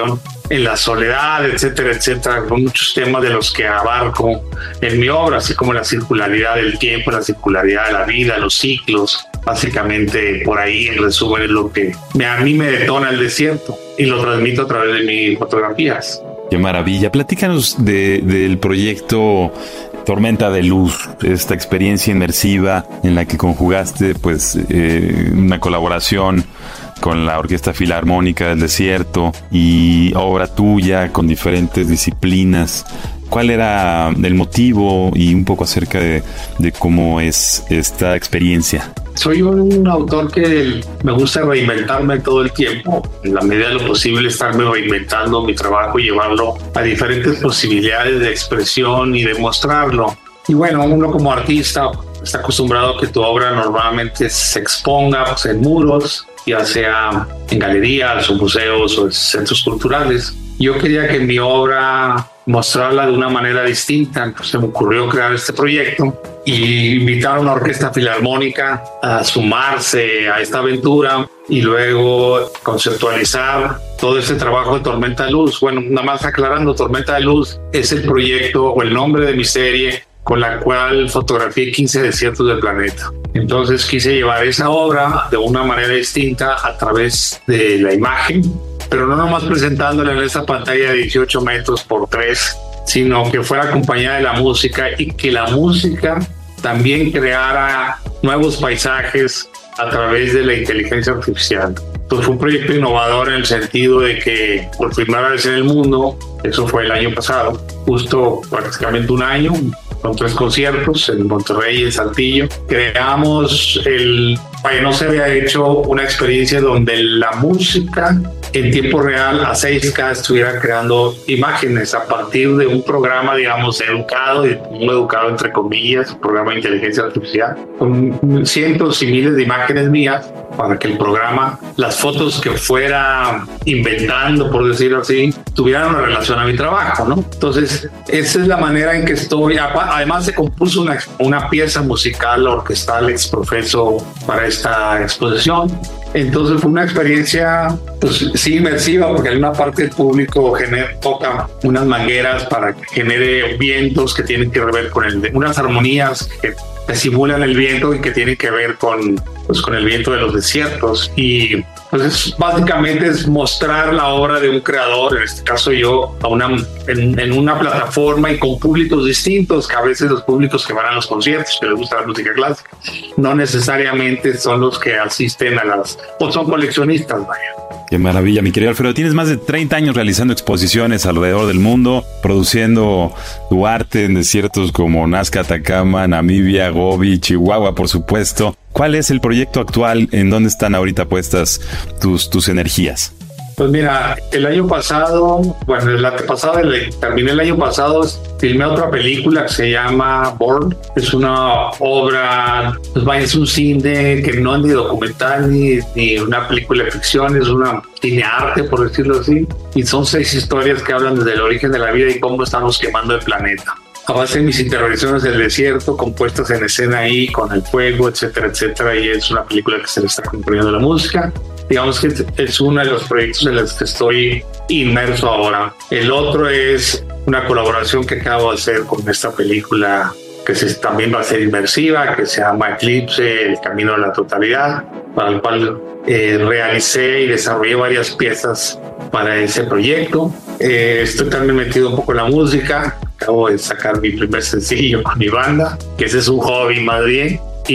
en la soledad, etcétera, etcétera. Son muchos temas de los que abarco en mi obra, así como la circularidad del tiempo, la circularidad de la vida, los ciclos. Básicamente, por ahí, en resumen, es lo que me, a mí me detona el desierto y lo transmito a través de mis fotografías. Qué maravilla. Platícanos de, del proyecto Tormenta de Luz, esta experiencia inmersiva en la que conjugaste pues eh, una colaboración con la Orquesta Filarmónica del Desierto y obra tuya con diferentes disciplinas. ¿Cuál era el motivo y un poco acerca de, de cómo es esta experiencia? Soy un autor que me gusta reinventarme todo el tiempo, en la medida de lo posible estarme reinventando mi trabajo y llevarlo a diferentes posibilidades de expresión y de mostrarlo. Y bueno, uno como artista está acostumbrado a que tu obra normalmente se exponga pues, en muros, ya sea en galerías o museos o en centros culturales. Yo quería que mi obra mostrarla de una manera distinta, se me ocurrió crear este proyecto y invitar a una orquesta filarmónica a sumarse a esta aventura y luego conceptualizar todo este trabajo de Tormenta de Luz. Bueno, nada más aclarando, Tormenta de Luz es el proyecto o el nombre de mi serie con la cual fotografié quince desiertos del planeta. Entonces quise llevar esa obra de una manera distinta a través de la imagen, pero no nomás presentándola en esta pantalla de dieciocho metros por tres, sino que fuera acompañada de la música y que la música también creara nuevos paisajes a través de la inteligencia artificial. Entonces fue un proyecto innovador en el sentido de que por primera vez en el mundo, eso fue el año pasado, justo prácticamente un año, con tres conciertos en Monterrey y en Saltillo, creamos el... Vaya, no se había hecho una experiencia donde la música en tiempo real a seis K estuviera creando imágenes a partir de un programa, digamos, educado, un educado entre comillas, un programa de inteligencia artificial, con cientos y miles de imágenes mías para que el programa, las fotos que fuera inventando, por decirlo así, tuvieran una relación a mi trabajo, ¿no? Entonces, esa es la manera en que estoy. Además, se compuso una, una pieza musical orquestal ex profeso para esta exposición. Entonces fue una experiencia, pues sí, inmersiva, porque en una parte del público genera, toca unas mangueras para que genere vientos que tienen que ver con el, unas armonías que, que simulan el viento y que tienen que ver con, pues, con el viento de los desiertos. Y pues básicamente es mostrar la obra de un creador, en este caso yo, a una, en, en una plataforma y con públicos distintos, que a veces los públicos que van a los conciertos, que les gusta la música clásica, no necesariamente son los que asisten a las, o son coleccionistas, vaya. Qué maravilla, mi querido Alfredo. Tienes más de treinta años realizando exposiciones alrededor del mundo, produciendo tu arte en desiertos como Nazca, Atacama, Namibia, Gobi, Chihuahua, por supuesto. ¿Cuál es el proyecto actual? ¿En dónde están ahorita puestas tus, tus energías? Pues mira, el año pasado, bueno, el antepasado, terminé el año pasado, filmé otra película que se llama Born. Es una obra, pues vaya, es un cine que no es ni documental ni, ni una película de ficción, es una cinearte, por decirlo así. Y son seis historias que hablan desde el origen de la vida y cómo estamos quemando el planeta. A base de mis intervenciones del desierto, compuestas en escena ahí, con el fuego, etcétera, etcétera. Y es una película que se le está componiendo la música. Digamos que es uno de los proyectos en los que estoy inmerso ahora. El otro es una colaboración que acabo de hacer con esta película que se, también va a ser inmersiva, que se llama Eclipse, El Camino de la Totalidad, para el cual eh, realicé y desarrollé varias piezas para ese proyecto. Eh, estoy también metido un poco en la música. Acabo de sacar mi primer sencillo con mi banda, que ese es un hobby más bien.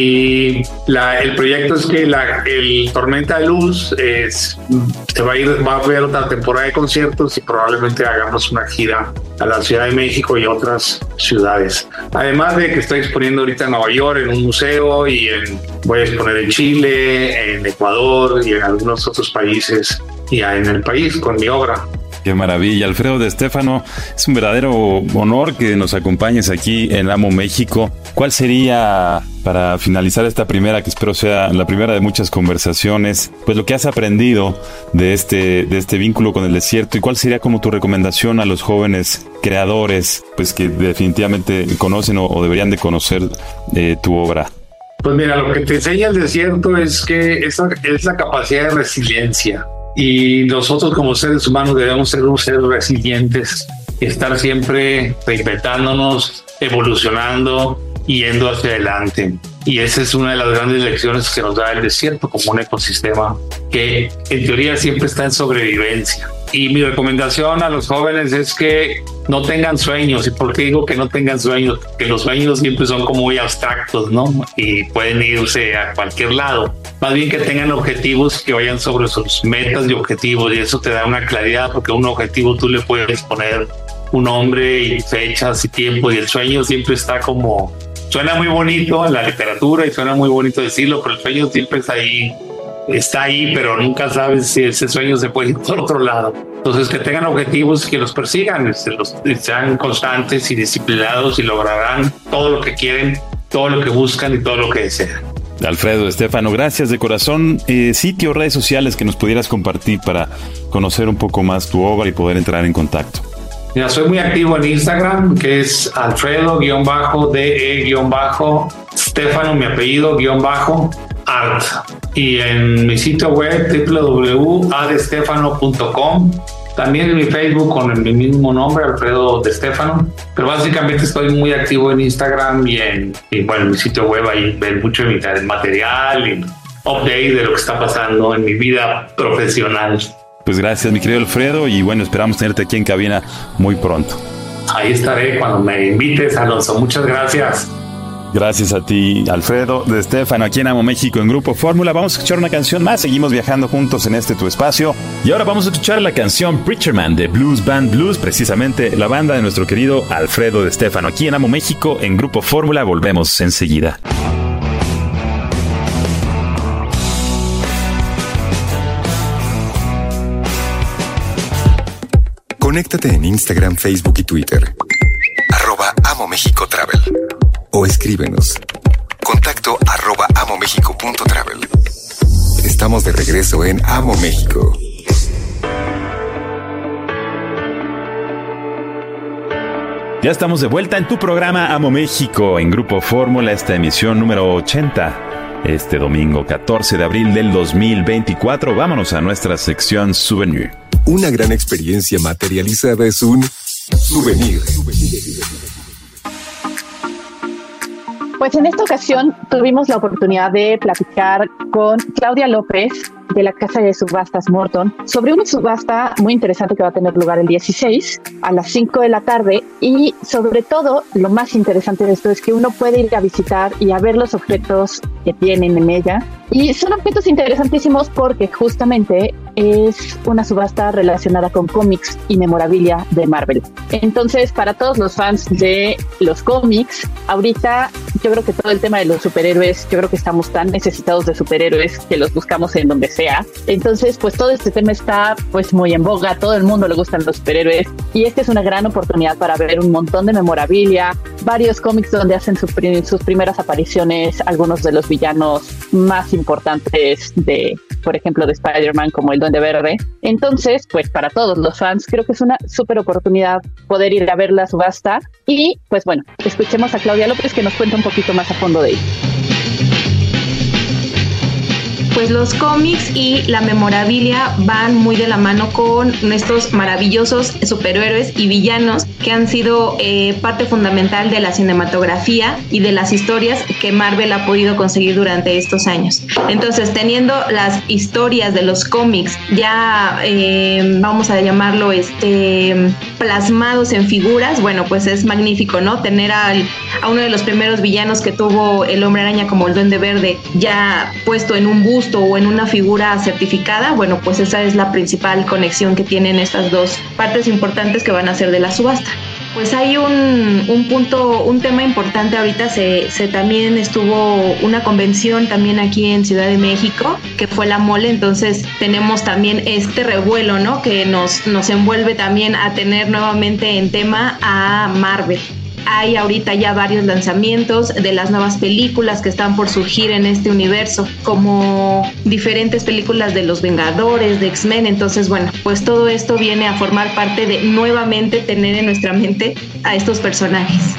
Y la, el proyecto es que la, el Tormenta de Luz es, se va a ir, va a haber otra temporada de conciertos y probablemente hagamos una gira a la Ciudad de México y otras ciudades. Además de que estoy exponiendo ahorita en Nueva York, en un museo, y en, voy a exponer en Chile, en Ecuador y en algunos otros países y en el país con mi obra. Qué maravilla, Alfredo de Stéfano. Es un verdadero honor que nos acompañes aquí en Amo México. ¿Cuál sería, para finalizar esta primera, que espero sea la primera de muchas conversaciones, pues lo que has aprendido de este, de este vínculo con el desierto, y cuál sería como tu recomendación a los jóvenes creadores, pues que definitivamente conocen o, o deberían de conocer eh, tu obra? Pues mira, lo que te enseña el desierto es que esa es la capacidad de resiliencia. y nosotros como seres humanos debemos ser unos seres resilientes, estar siempre reinventándonos, evolucionando, yendo hacia adelante. Y esa es una de las grandes lecciones que nos da el desierto como un ecosistema que en teoría siempre está en sobrevivencia. Y mi recomendación a los jóvenes es que no tengan sueños. ¿Y por qué digo que no tengan sueños? Que los sueños siempre son como muy abstractos, ¿no? Y pueden irse a cualquier lado. Más bien que tengan objetivos que vayan sobre sus metas y objetivos, y eso te da una claridad, porque un objetivo tú le puedes poner un nombre y fechas y tiempo, y el sueño siempre está como... Suena muy bonito en la literatura y suena muy bonito decirlo, pero el sueño siempre está ahí, está ahí, pero nunca sabes si ese sueño se puede ir por otro lado. Entonces, que tengan objetivos, que los persigan, se los, sean constantes y disciplinados y lograrán todo lo que quieren, todo lo que buscan y todo lo que desean. Alfredo Estéfano, gracias de corazón. Eh, sitio, redes sociales que nos pudieras compartir para conocer un poco más tu obra y poder entrar en contacto. Mira, soy muy activo en Instagram, que es Alfredo-D E-Stefano, mi apellido, guión bajo, art. Y en mi sitio web, doble u doble u doble u punto a de stefano punto com. También en mi Facebook con el mismo nombre, Alfredo de Stefano. Pero básicamente estoy muy activo en Instagram y en, y bueno, en mi sitio web. Ahí ven mucho de mi material y update de lo que está pasando en mi vida profesional. Pues gracias, mi querido Alfredo, y bueno, esperamos tenerte aquí en cabina muy pronto. Ahí estaré cuando me invites, Alonso. Muchas gracias. Gracias a ti, Alfredo de Stefano, aquí en Amo México en Grupo Fórmula. Vamos a escuchar una canción más, seguimos viajando juntos en este tu espacio. Y ahora vamos a escuchar la canción Preacher Man de Blues Band Blues, precisamente la banda de nuestro querido Alfredo de Stefano, aquí en Amo México en Grupo Fórmula. Volvemos enseguida. Conéctate en Instagram, Facebook y Twitter. Arroba Amo México Travel. O escríbenos. Contacto arroba amomexico punto travel. Estamos de regreso en Amo México. Ya estamos de vuelta en tu programa Amo México en Grupo Fórmula, esta emisión número ochenta. Este domingo catorce de abril del dos mil veinticuatro. Vámonos a nuestra sección Souvenir. Una gran experiencia materializada es un souvenir. Pues en esta ocasión tuvimos la oportunidad de platicar con Claudia López de la Casa de Subastas Morton sobre una subasta muy interesante que va a tener lugar el dieciséis a las cinco de la tarde, y sobre todo lo más interesante de esto es que uno puede ir a visitar y a ver los objetos que tienen en ella, y son objetos interesantísimos porque justamente es una subasta relacionada con cómics y memorabilia de Marvel. Entonces, para todos los fans de los cómics, ahorita yo creo que todo el tema de los superhéroes, yo creo que estamos tan necesitados de superhéroes que los buscamos en donde sea. Entonces, pues todo este tema está pues muy en boga, a todo el mundo le gustan los superhéroes, y esta es una gran oportunidad para ver un montón de memorabilia, varios cómics donde hacen sus, prim- sus primeras apariciones algunos de los villanos más importantes de, por ejemplo, de Spider-Man, como el Duende Verde. Entonces, pues para todos los fans creo que es una súper oportunidad poder ir a ver la subasta, y pues bueno, escuchemos a Claudia López que nos cuenta un poquito más a fondo de ello. Pues los cómics y la memorabilia van muy de la mano con estos maravillosos superhéroes y villanos que han sido eh, parte fundamental de la cinematografía y de las historias que Marvel ha podido conseguir durante estos años. Entonces, teniendo las historias de los cómics ya, eh, vamos a llamarlo, este, plasmados en figuras, bueno, pues es magnífico, ¿no? Tener al, a uno de los primeros villanos que tuvo el Hombre Araña, como el Duende Verde, ya puesto en un busto o en una figura certificada, bueno, pues esa es la principal conexión que tienen estas dos partes importantes que van a ser de la subasta. Pues hay un, un punto, un tema importante ahorita, se, se también estuvo una convención también aquí en Ciudad de México, que fue la Mole, entonces tenemos también este revuelo, ¿no? Que nos, nos envuelve también a tener nuevamente en tema a Marvel. Hay ahorita ya varios lanzamientos de las nuevas películas que están por surgir en este universo, como diferentes películas de los Vengadores, de X-Men. Entonces, bueno, pues todo esto viene a formar parte de nuevamente tener en nuestra mente a estos personajes.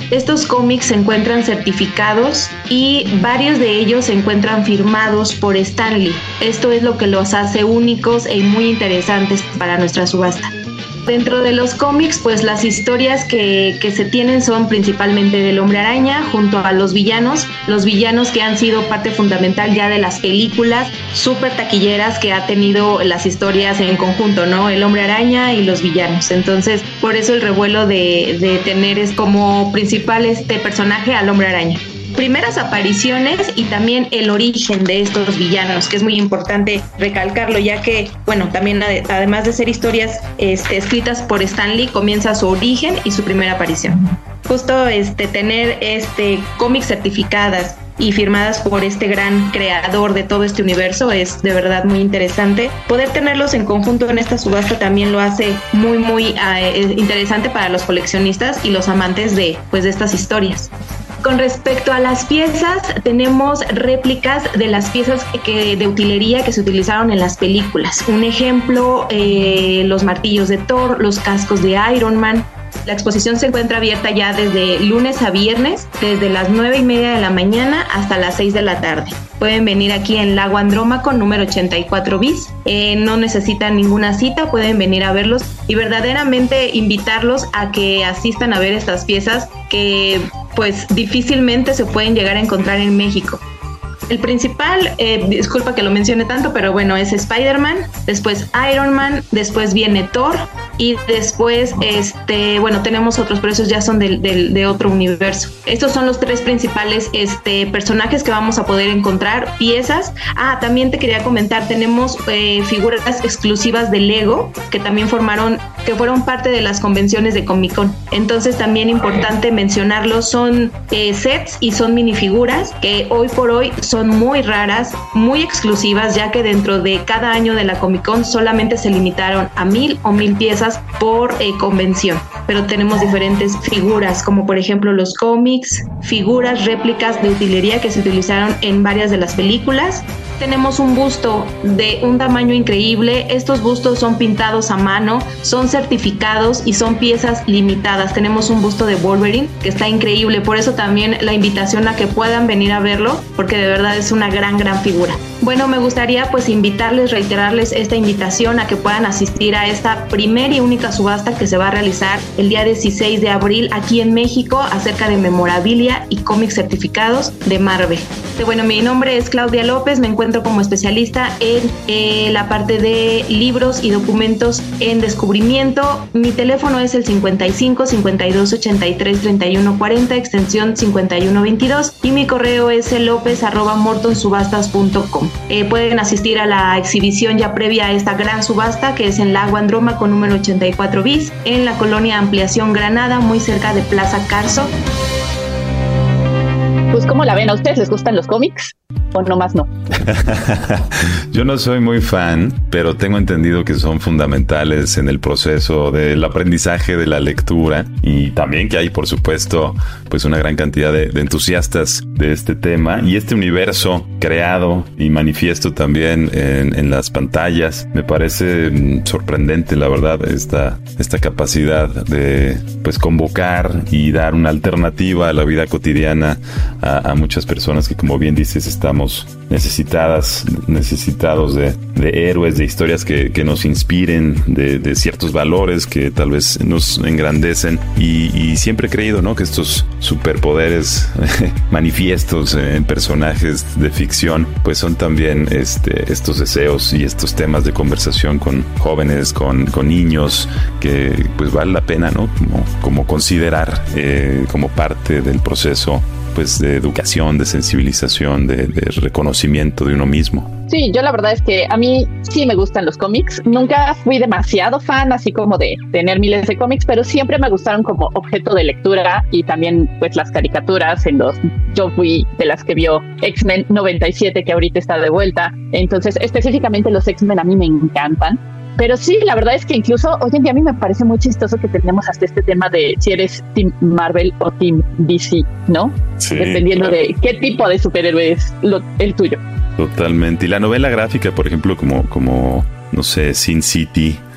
Estos cómics se encuentran certificados y varios de ellos se encuentran firmados por Stan Lee. Esto es lo que los hace únicos e muy interesantes para nuestra subasta. Dentro de los cómics, pues las historias que, que se tienen son principalmente del Hombre Araña junto a los villanos, los villanos que han sido parte fundamental ya de las películas súper taquilleras que ha tenido las historias en conjunto, ¿no? El Hombre Araña y los villanos. Entonces, por eso el revuelo de, de tener es como principal este personaje al Hombre Araña. Primeras apariciones y también el origen de estos villanos, que es muy importante recalcarlo, ya que, bueno, también además de ser historias este, escritas por Stan Lee, comienza su origen y su primera aparición. Justo este, tener este, cómics certificadas y firmadas por este gran creador de todo este universo es de verdad muy interesante. Poder tenerlos en conjunto en esta subasta también lo hace muy, muy uh, interesante para los coleccionistas y los amantes de, pues, de estas historias. Con respecto a las piezas, tenemos réplicas de las piezas que, de utilería que se utilizaron en las películas. Un ejemplo, eh, los martillos de Thor, los cascos de Iron Man. La exposición se encuentra abierta ya desde lunes a viernes, desde las nueve y media de la mañana hasta las seis de la tarde. Pueden venir aquí en Lago Andrómaco, número ochenta y cuatro bis. Eh, no necesitan ninguna cita, pueden venir a verlos y verdaderamente invitarlos a que asistan a ver estas piezas que pues difícilmente se pueden llegar a encontrar en México. El principal, eh, disculpa que lo mencione tanto, pero bueno, es Spider-Man, después Iron Man, después viene Thor y después, este, bueno, tenemos otros, pero esos ya son de, de, de otro universo. Estos son los tres principales este, personajes que vamos a poder encontrar, piezas. Ah, también te quería comentar, tenemos eh, figuras exclusivas de Lego que también formaron, que fueron parte de las convenciones de Comic Con. Entonces también importante mencionarlos, son eh, sets y son minifiguras que hoy por hoy son son muy raras, muy exclusivas, ya que dentro de cada año de la Comic Con solamente se limitaron a mil o mil piezas por eh, convención. Pero tenemos diferentes figuras, como por ejemplo los cómics, figuras, réplicas de utilería que se utilizaron en varias de las películas. Tenemos un busto de un tamaño increíble. Estos bustos son pintados a mano, son certificados y son piezas limitadas. Tenemos un busto de Wolverine que está increíble, por eso también la invitación a que puedan venir a verlo, porque de verdad es una gran, gran figura. Bueno, me gustaría pues invitarles, reiterarles esta invitación a que puedan asistir a esta primera y única subasta que se va a realizar el día dieciséis de abril aquí en México acerca de memorabilia y cómics certificados de Marvel. Bueno, mi nombre es Claudia López, me encuentro como especialista en eh, la parte de libros y documentos en descubrimiento. Mi teléfono es el cincuenta y cinco, cincuenta y dos, ochenta y tres, treinta y uno cuarenta, extensión cincuenta y uno veintidós y mi correo es el lopez arroba mortonsubastas punto com. Eh, pueden asistir a la exhibición ya previa a esta gran subasta que es en Lago Andrómaco número ochenta y cuatro bis en la colonia Ampliación Granada, muy cerca de Plaza Carso. Pues, ¿cómo la ven? ¿A ustedes les gustan los cómics? ¿O nomás no? Yo no soy muy fan, pero tengo entendido que son fundamentales en el proceso del aprendizaje de la lectura y también que hay, por supuesto, pues una gran cantidad de, de entusiastas de este tema y este universo creado y manifiesto también en, en las pantallas. Me parece mm, sorprendente, la verdad, esta, esta capacidad de pues convocar y dar una alternativa a la vida cotidiana a, a muchas personas que, como bien dices, estamos necesitadas, necesitados de, de héroes, de historias que, que nos inspiren, de, de ciertos valores que tal vez nos engrandecen y, y siempre he creído, ¿no?, que estos superpoderes manifiestos en personajes de ficción pues son también este, estos deseos y estos temas de conversación con jóvenes, con, con niños que pues vale la pena, ¿no?, como, como considerar eh, como parte del proceso pues de educación, de sensibilización, de, de reconocimiento de uno mismo. Sí, yo la verdad es que a mí sí me gustan los cómics. Nunca fui demasiado fan, así como de tener miles de cómics, pero siempre me gustaron como objeto de lectura y también pues las caricaturas en los... Yo fui de las que vio X-Men noventa y siete, que ahorita está de vuelta. Entonces, específicamente los X-Men a mí me encantan. Pero sí, la verdad es que incluso hoy en día a mí me parece muy chistoso que tenemos hasta este tema de si eres Team Marvel o Team D C, ¿no? Sí, dependiendo claro. de qué tipo de superhéroe es lo, el tuyo. Totalmente. Y la novela gráfica, por ejemplo, como, como no sé, Sin City,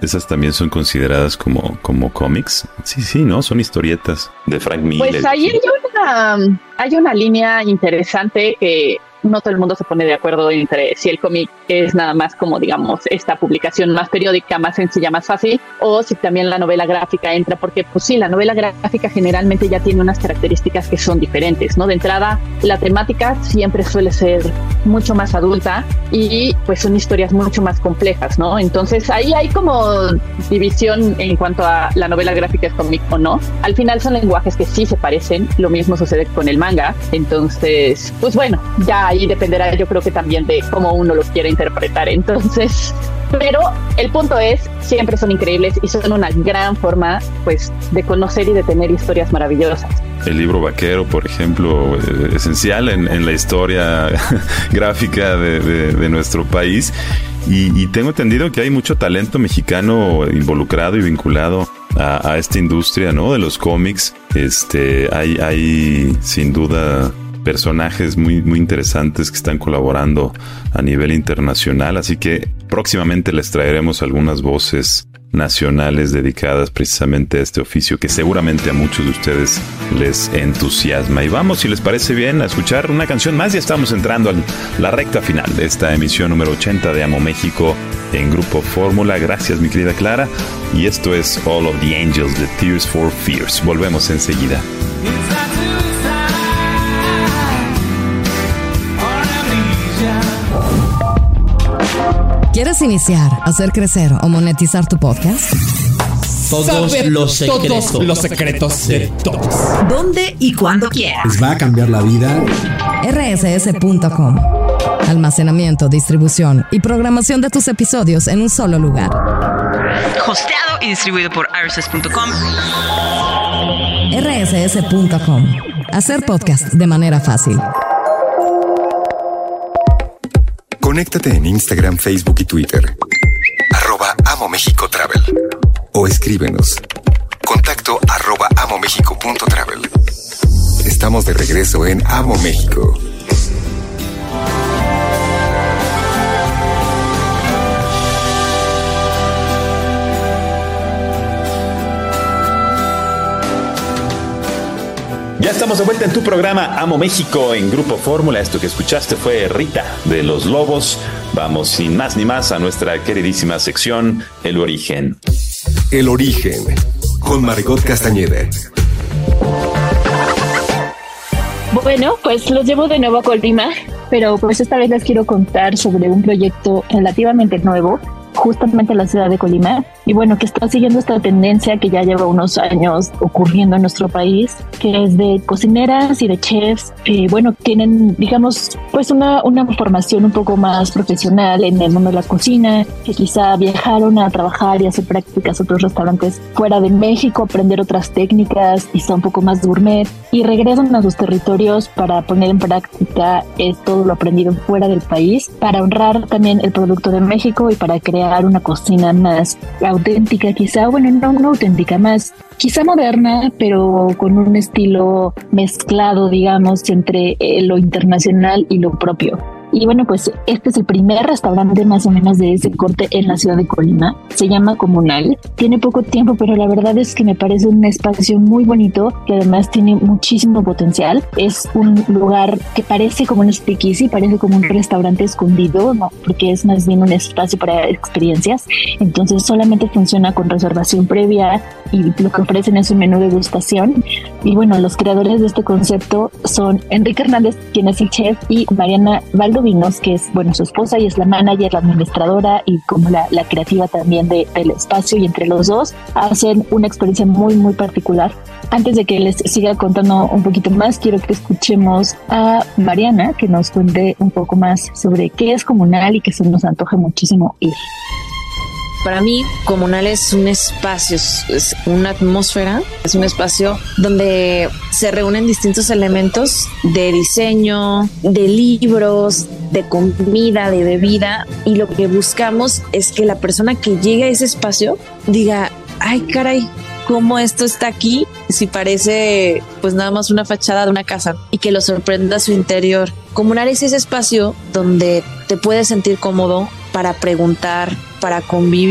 esas también son consideradas como, como cómics. Sí, sí, ¿no? Son historietas de Frank Miller. Pues ahí hay una, hay una línea interesante que no todo el mundo se pone de acuerdo entre si el cómic es nada más como, digamos, esta publicación más periódica, más sencilla, más fácil, o si también la novela gráfica entra, porque pues sí, la novela gráfica generalmente ya tiene unas características que son diferentes, ¿no? De entrada, la temática siempre suele ser mucho más adulta y pues son historias mucho más complejas, ¿no? Entonces ahí hay como división en cuanto a la novela gráfica es cómic o no. Al final son lenguajes que sí se parecen, lo mismo sucede con el manga, entonces, pues bueno, ya ahí dependerá, yo creo que también de cómo uno lo quiere interpretar. Entonces, pero el punto es, siempre son increíbles y son una gran forma, pues, de conocer y de tener historias maravillosas. El libro vaquero, por ejemplo, eh, esencial en, en la historia gráfica de, de, de nuestro país. Y, y tengo entendido que hay mucho talento mexicano involucrado y vinculado a, a esta industria, ¿no? De los cómics. Este, hay, hay sin duda personajes muy, muy interesantes que están colaborando a nivel internacional, así que próximamente les traeremos algunas voces nacionales dedicadas precisamente a este oficio que seguramente a muchos de ustedes les entusiasma. Y vamos, si les parece bien, a escuchar una canción más. Ya estamos entrando a la recta final de esta emisión número ochenta de Amo México en Grupo Fórmula. Gracias, mi querida Clara. Y esto es All of the Angels de Tears for Fears. Volvemos enseguida. ¿Quieres iniciar, hacer crecer o monetizar tu podcast? Todos Saber los secretos. todos los secretos de todos. ¿Dónde y cuándo quieras? Les va a cambiar la vida. R S S punto com. Almacenamiento, distribución y programación de tus episodios en un solo lugar. Hosteado y distribuido por R S S punto com. R S S punto com. Hacer podcast de manera fácil. Conéctate en Instagram, Facebook y Twitter. Arroba Amo México Travel. O escríbenos. Contacto arroba amomexico punto travel. Estamos de regreso en Amo México. Ya estamos de vuelta en tu programa Amo México en Grupo Fórmula. Esto que escuchaste fue Rita de Los Lobos. Vamos sin más ni más a nuestra queridísima sección El Origen. El Origen, con Margot Castañeda. Bueno, pues los llevo de nuevo a Colima, pero pues esta vez les quiero contar sobre un proyecto relativamente nuevo, justamente en la ciudad de Colima, y bueno, que está siguiendo esta tendencia que ya lleva unos años ocurriendo en nuestro país, que es de cocineras y de chefs, que bueno, tienen, digamos, pues una, una formación un poco más profesional en el mundo de la cocina, que quizá viajaron a trabajar y hacer prácticas a otros restaurantes fuera de México, aprender otras técnicas, quizá un poco más gourmet, y regresan a sus territorios para poner en práctica eh, todo lo aprendido fuera del país, para honrar también el producto de México y para crear una cocina más auténtica, quizá, bueno, no, no auténtica, más quizá moderna, pero con un estilo mezclado, digamos, entre eh, lo internacional y lo propio. Y bueno, pues este es el primer restaurante más o menos de ese corte en la ciudad de Colima. Se llama Comunal. Tiene poco tiempo, pero la verdad es que me parece un espacio muy bonito que además tiene muchísimo potencial. Es un lugar que parece como un speakeasy, parece como un restaurante escondido, ¿no? Porque es más bien un espacio para experiencias. Entonces solamente funciona con reservación previa y lo que ofrecen es un menú de degustación. Y bueno, los creadores de este concepto son Enrique Hernández, quien es el chef, y Mariana Valdovinos, que es, bueno, su esposa y es la manager, la administradora y como la, la creativa también de, del espacio, y entre los dos hacen una experiencia muy, muy particular. Antes de que les siga contando un poquito más, quiero que escuchemos a Mariana, que nos cuente un poco más sobre qué es Comunal y que se nos antoje muchísimo ir. Para mí, Comunal es un espacio, es una atmósfera, es un espacio donde se reúnen distintos elementos de diseño, de libros, de comida, de bebida, y lo que buscamos es que la persona que llegue a ese espacio diga, ay caray, ¿cómo esto está aquí? Si parece pues nada más una fachada de una casa, y que lo sorprenda su interior. Comunal es ese espacio donde te puedes sentir cómodo para preguntar, para convivir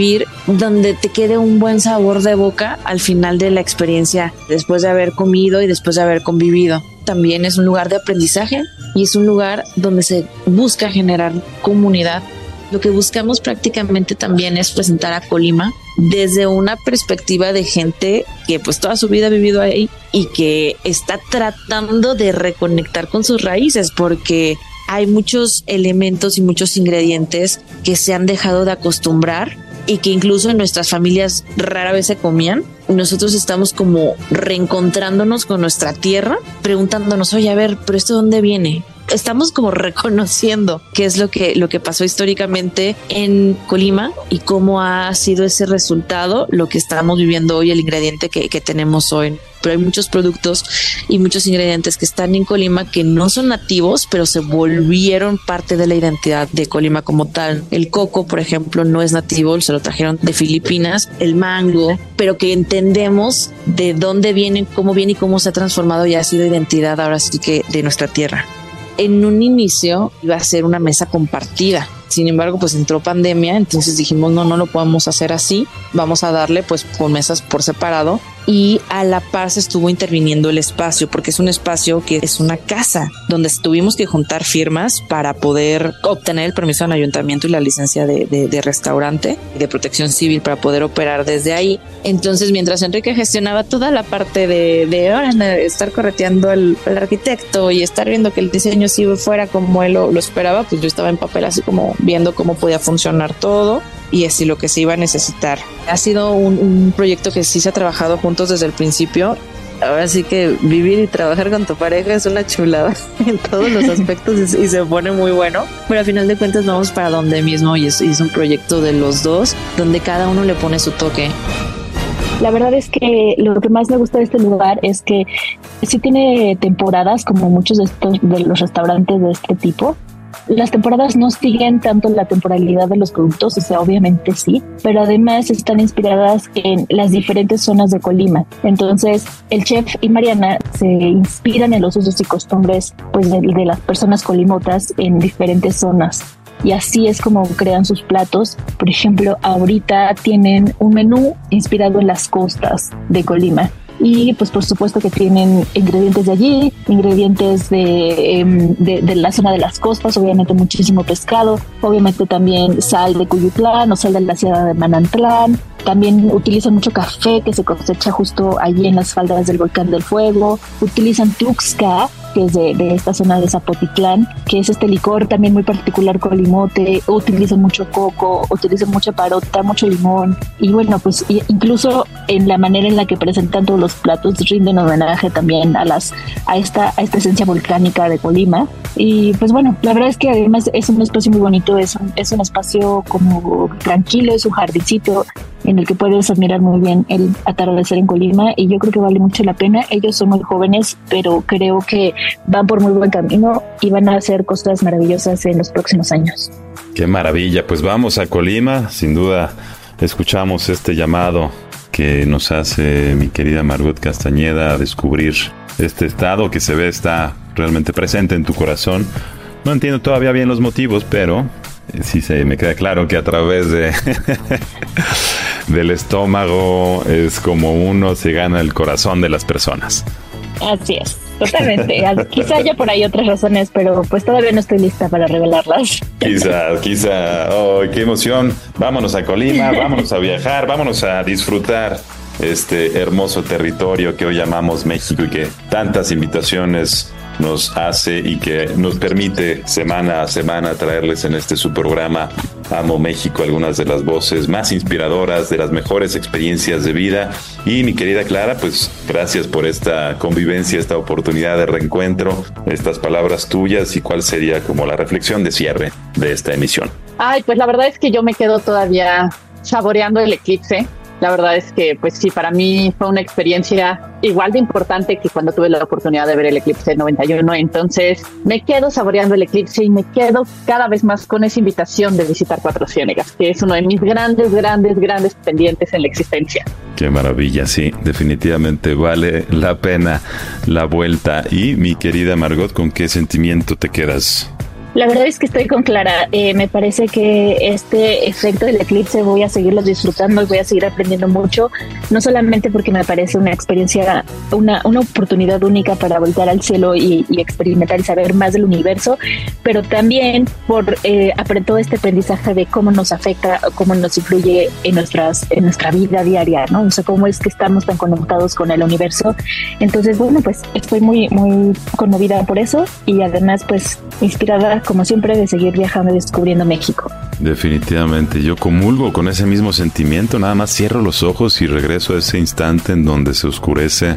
donde te quede un buen sabor de boca al final de la experiencia, después de haber comido y después de haber convivido. También es un lugar de aprendizaje y es un lugar donde se busca generar comunidad. Lo que buscamos prácticamente también es presentar a Colima desde una perspectiva de gente que pues toda su vida ha vivido ahí y que está tratando de reconectar con sus raíces, porque hay muchos elementos y muchos ingredientes que se han dejado de acostumbrar y que incluso en nuestras familias rara vez se comían. Nosotros estamos como reencontrándonos con nuestra tierra, preguntándonos, oye, a ver, ¿pero esto de dónde viene? Estamos como reconociendo qué es lo que, lo que pasó históricamente en Colima y cómo ha sido ese resultado, lo que estamos viviendo hoy, el ingrediente que, que tenemos hoy. Pero hay muchos productos y muchos ingredientes que están en Colima que no son nativos, pero se volvieron parte de la identidad de Colima como tal. El coco, por ejemplo, no es nativo, se lo trajeron de Filipinas, el mango, pero que entendemos de dónde viene, cómo viene y cómo se ha transformado y ha sido identidad ahora sí que de nuestra tierra. En un inicio iba a ser una mesa compartida. Sin embargo, pues entró pandemia, entonces dijimos, no, no lo podemos hacer así. Vamos a darle pues con mesas por separado. Y a la par se estuvo interviniendo el espacio, porque es un espacio que es una casa donde tuvimos que juntar firmas para poder obtener el permiso del ayuntamiento y la licencia de, de, de restaurante, de protección civil para poder operar desde ahí. Entonces, mientras Enrique gestionaba toda la parte de, de, de estar correteando al, al arquitecto y estar viendo que el diseño sí fuera como él lo, lo esperaba, pues yo estaba en papel así como viendo cómo podía funcionar todo y así lo que se iba a necesitar. Ha sido un, un proyecto que sí se ha trabajado juntos desde el principio. Ahora sí que vivir y trabajar con tu pareja es una chulada en todos los aspectos y, y se pone muy bueno, pero al final de cuentas vamos para donde mismo y es, y es un proyecto de los dos donde cada uno le pone su toque. La verdad es que lo que más me gusta de este lugar es que sí tiene temporadas, como muchos de estos de los restaurantes de este tipo. Las temporadas no siguen tanto la temporalidad de los productos, o sea, obviamente sí, pero además están inspiradas en las diferentes zonas de Colima. Entonces, el chef y Mariana se inspiran en los usos y costumbres pues, de, de las personas colimotas en diferentes zonas. Y así es como crean sus platos. Por ejemplo, ahorita tienen un menú inspirado en las costas de Colima. Y pues por supuesto que tienen ingredientes de allí, ingredientes de, de, de la zona de las costas, obviamente muchísimo pescado, obviamente también sal de Cuyutlán o sal de la Sierra de Manantlán. También utilizan mucho café que se cosecha justo allí en las faldas del Volcán del Fuego. Utilizan Tuxca, que es de, de esta zona de Zapotitlán, que es este licor también muy particular colimote. Utilizan mucho coco, utilizan mucha parota, mucho limón. Y bueno, pues incluso en la manera en la que presentan todos los platos rinden homenaje también a las a esta, a esta esencia volcánica de Colima. Y pues bueno, la verdad es que además es un espacio muy bonito, es un, es un espacio como tranquilo, es un jardincito en el que puedes admirar muy bien el atardecer en Colima y yo creo que vale mucho la pena. Ellos son muy jóvenes, pero creo que van por muy buen camino y van a hacer cosas maravillosas en los próximos años. Qué maravilla, pues vamos a Colima, sin duda escuchamos este llamado que nos hace mi querida Margot Castañeda a descubrir este estado que se ve está realmente presente en tu corazón. No entiendo todavía bien los motivos, pero sí se me queda claro que a través de del estómago es como uno se gana el corazón de las personas. Así es, totalmente. Quizá haya por ahí otras razones, pero pues todavía no estoy lista para revelarlas. Quizá, quizá. ¡Oh, qué emoción! Vámonos a Colima, vámonos a viajar, vámonos a disfrutar este hermoso territorio que hoy llamamos México y que tantas invitaciones nos hace y que nos permite semana a semana traerles en este su programa Amo México algunas de las voces más inspiradoras, de las mejores experiencias de vida. Y mi querida Clara, pues gracias por esta convivencia, esta oportunidad de reencuentro, estas palabras tuyas y cuál sería como la reflexión de cierre de esta emisión. Ay, pues la verdad es que yo me quedo todavía saboreando el eclipse. La verdad es que, pues sí, para mí fue una experiencia igual de importante que cuando tuve la oportunidad de ver el eclipse del noventa y uno. Entonces, me quedo saboreando el eclipse y me quedo cada vez más con esa invitación de visitar Cuatro Ciénegas, que es uno de mis grandes, grandes, grandes pendientes en la existencia. Qué maravilla, sí, definitivamente vale la pena la vuelta. Y mi querida Margot, ¿con qué sentimiento te quedas? La verdad es que estoy con Clara. Eh, me parece que este efecto del eclipse voy a seguirlo disfrutando y voy a seguir aprendiendo mucho, no solamente porque me parece una experiencia, una, una oportunidad única para voltar al cielo y, y experimentar y saber más del universo, pero también por eh, todo este aprendizaje de cómo nos afecta, cómo nos influye en, nuestras, en nuestra vida diaria, ¿no? O sea, cómo es que estamos tan conectados con el universo. Entonces, bueno, pues estoy muy, muy conmovida por eso y además, pues, inspirada como siempre de seguir viajando y descubriendo México. Definitivamente, yo comulgo con ese mismo sentimiento, nada más cierro los ojos y regreso a ese instante en donde se oscurece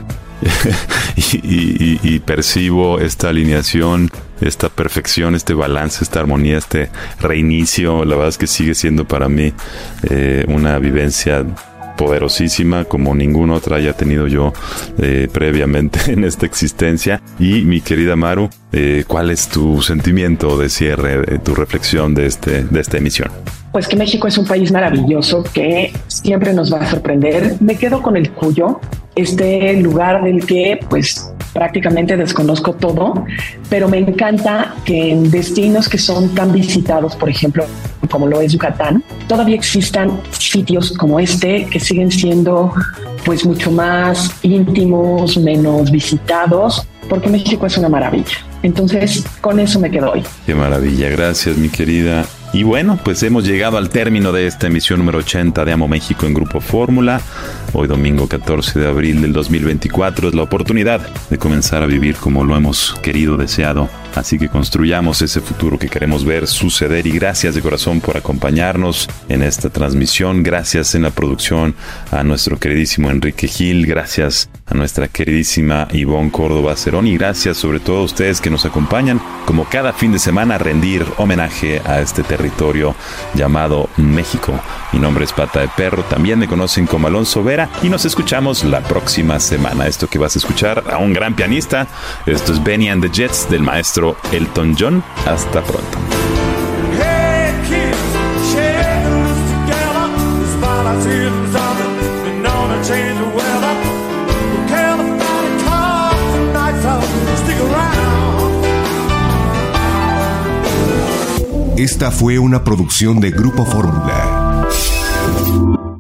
y, y, y percibo esta alineación, esta perfección, este balance, esta armonía, este reinicio. La verdad es que sigue siendo para mí eh, una vivencia poderosísima como ninguna otra haya tenido yo eh, previamente en esta existencia. Y mi querida Maru, eh, ¿cuál es tu sentimiento de cierre, de tu reflexión de, este, de esta emisión? Pues que México es un país maravilloso que siempre nos va a sorprender. Me quedo con el Cuyo, este lugar del que pues prácticamente desconozco todo, pero me encanta que en destinos que son tan visitados, por ejemplo, como lo es Yucatán, todavía existan sitios como este que siguen siendo pues mucho más íntimos, menos visitados, porque México es una maravilla. Entonces, con eso me quedo hoy. Qué maravilla, gracias mi querida. Y bueno, pues hemos llegado al término de esta emisión número ochenta de Amo México en Grupo Fórmula. Hoy domingo catorce de abril del dos mil veinticuatro es la oportunidad de comenzar a vivir como lo hemos querido, deseado. Así que construyamos ese futuro que queremos ver suceder y gracias de corazón por acompañarnos en esta transmisión. Gracias en la producción a nuestro queridísimo Enrique Gil, gracias a nuestra queridísima Ivonne Córdoba Cerón y gracias sobre todo a ustedes que nos acompañan como cada fin de semana a rendir homenaje a este territorio llamado México. Mi nombre es Pata de Perro, también me conocen como Alonso Vera y nos escuchamos la próxima semana. Esto que vas a escuchar a un gran pianista, esto es Benny and the Jets del maestro Elton John. Hasta pronto. Hey kids, shake loose together. The spotlight's hitting something. Been known to change the weather. We can't afford a car tonight, so stick around. Esta fue una producción de Grupo Fórmula.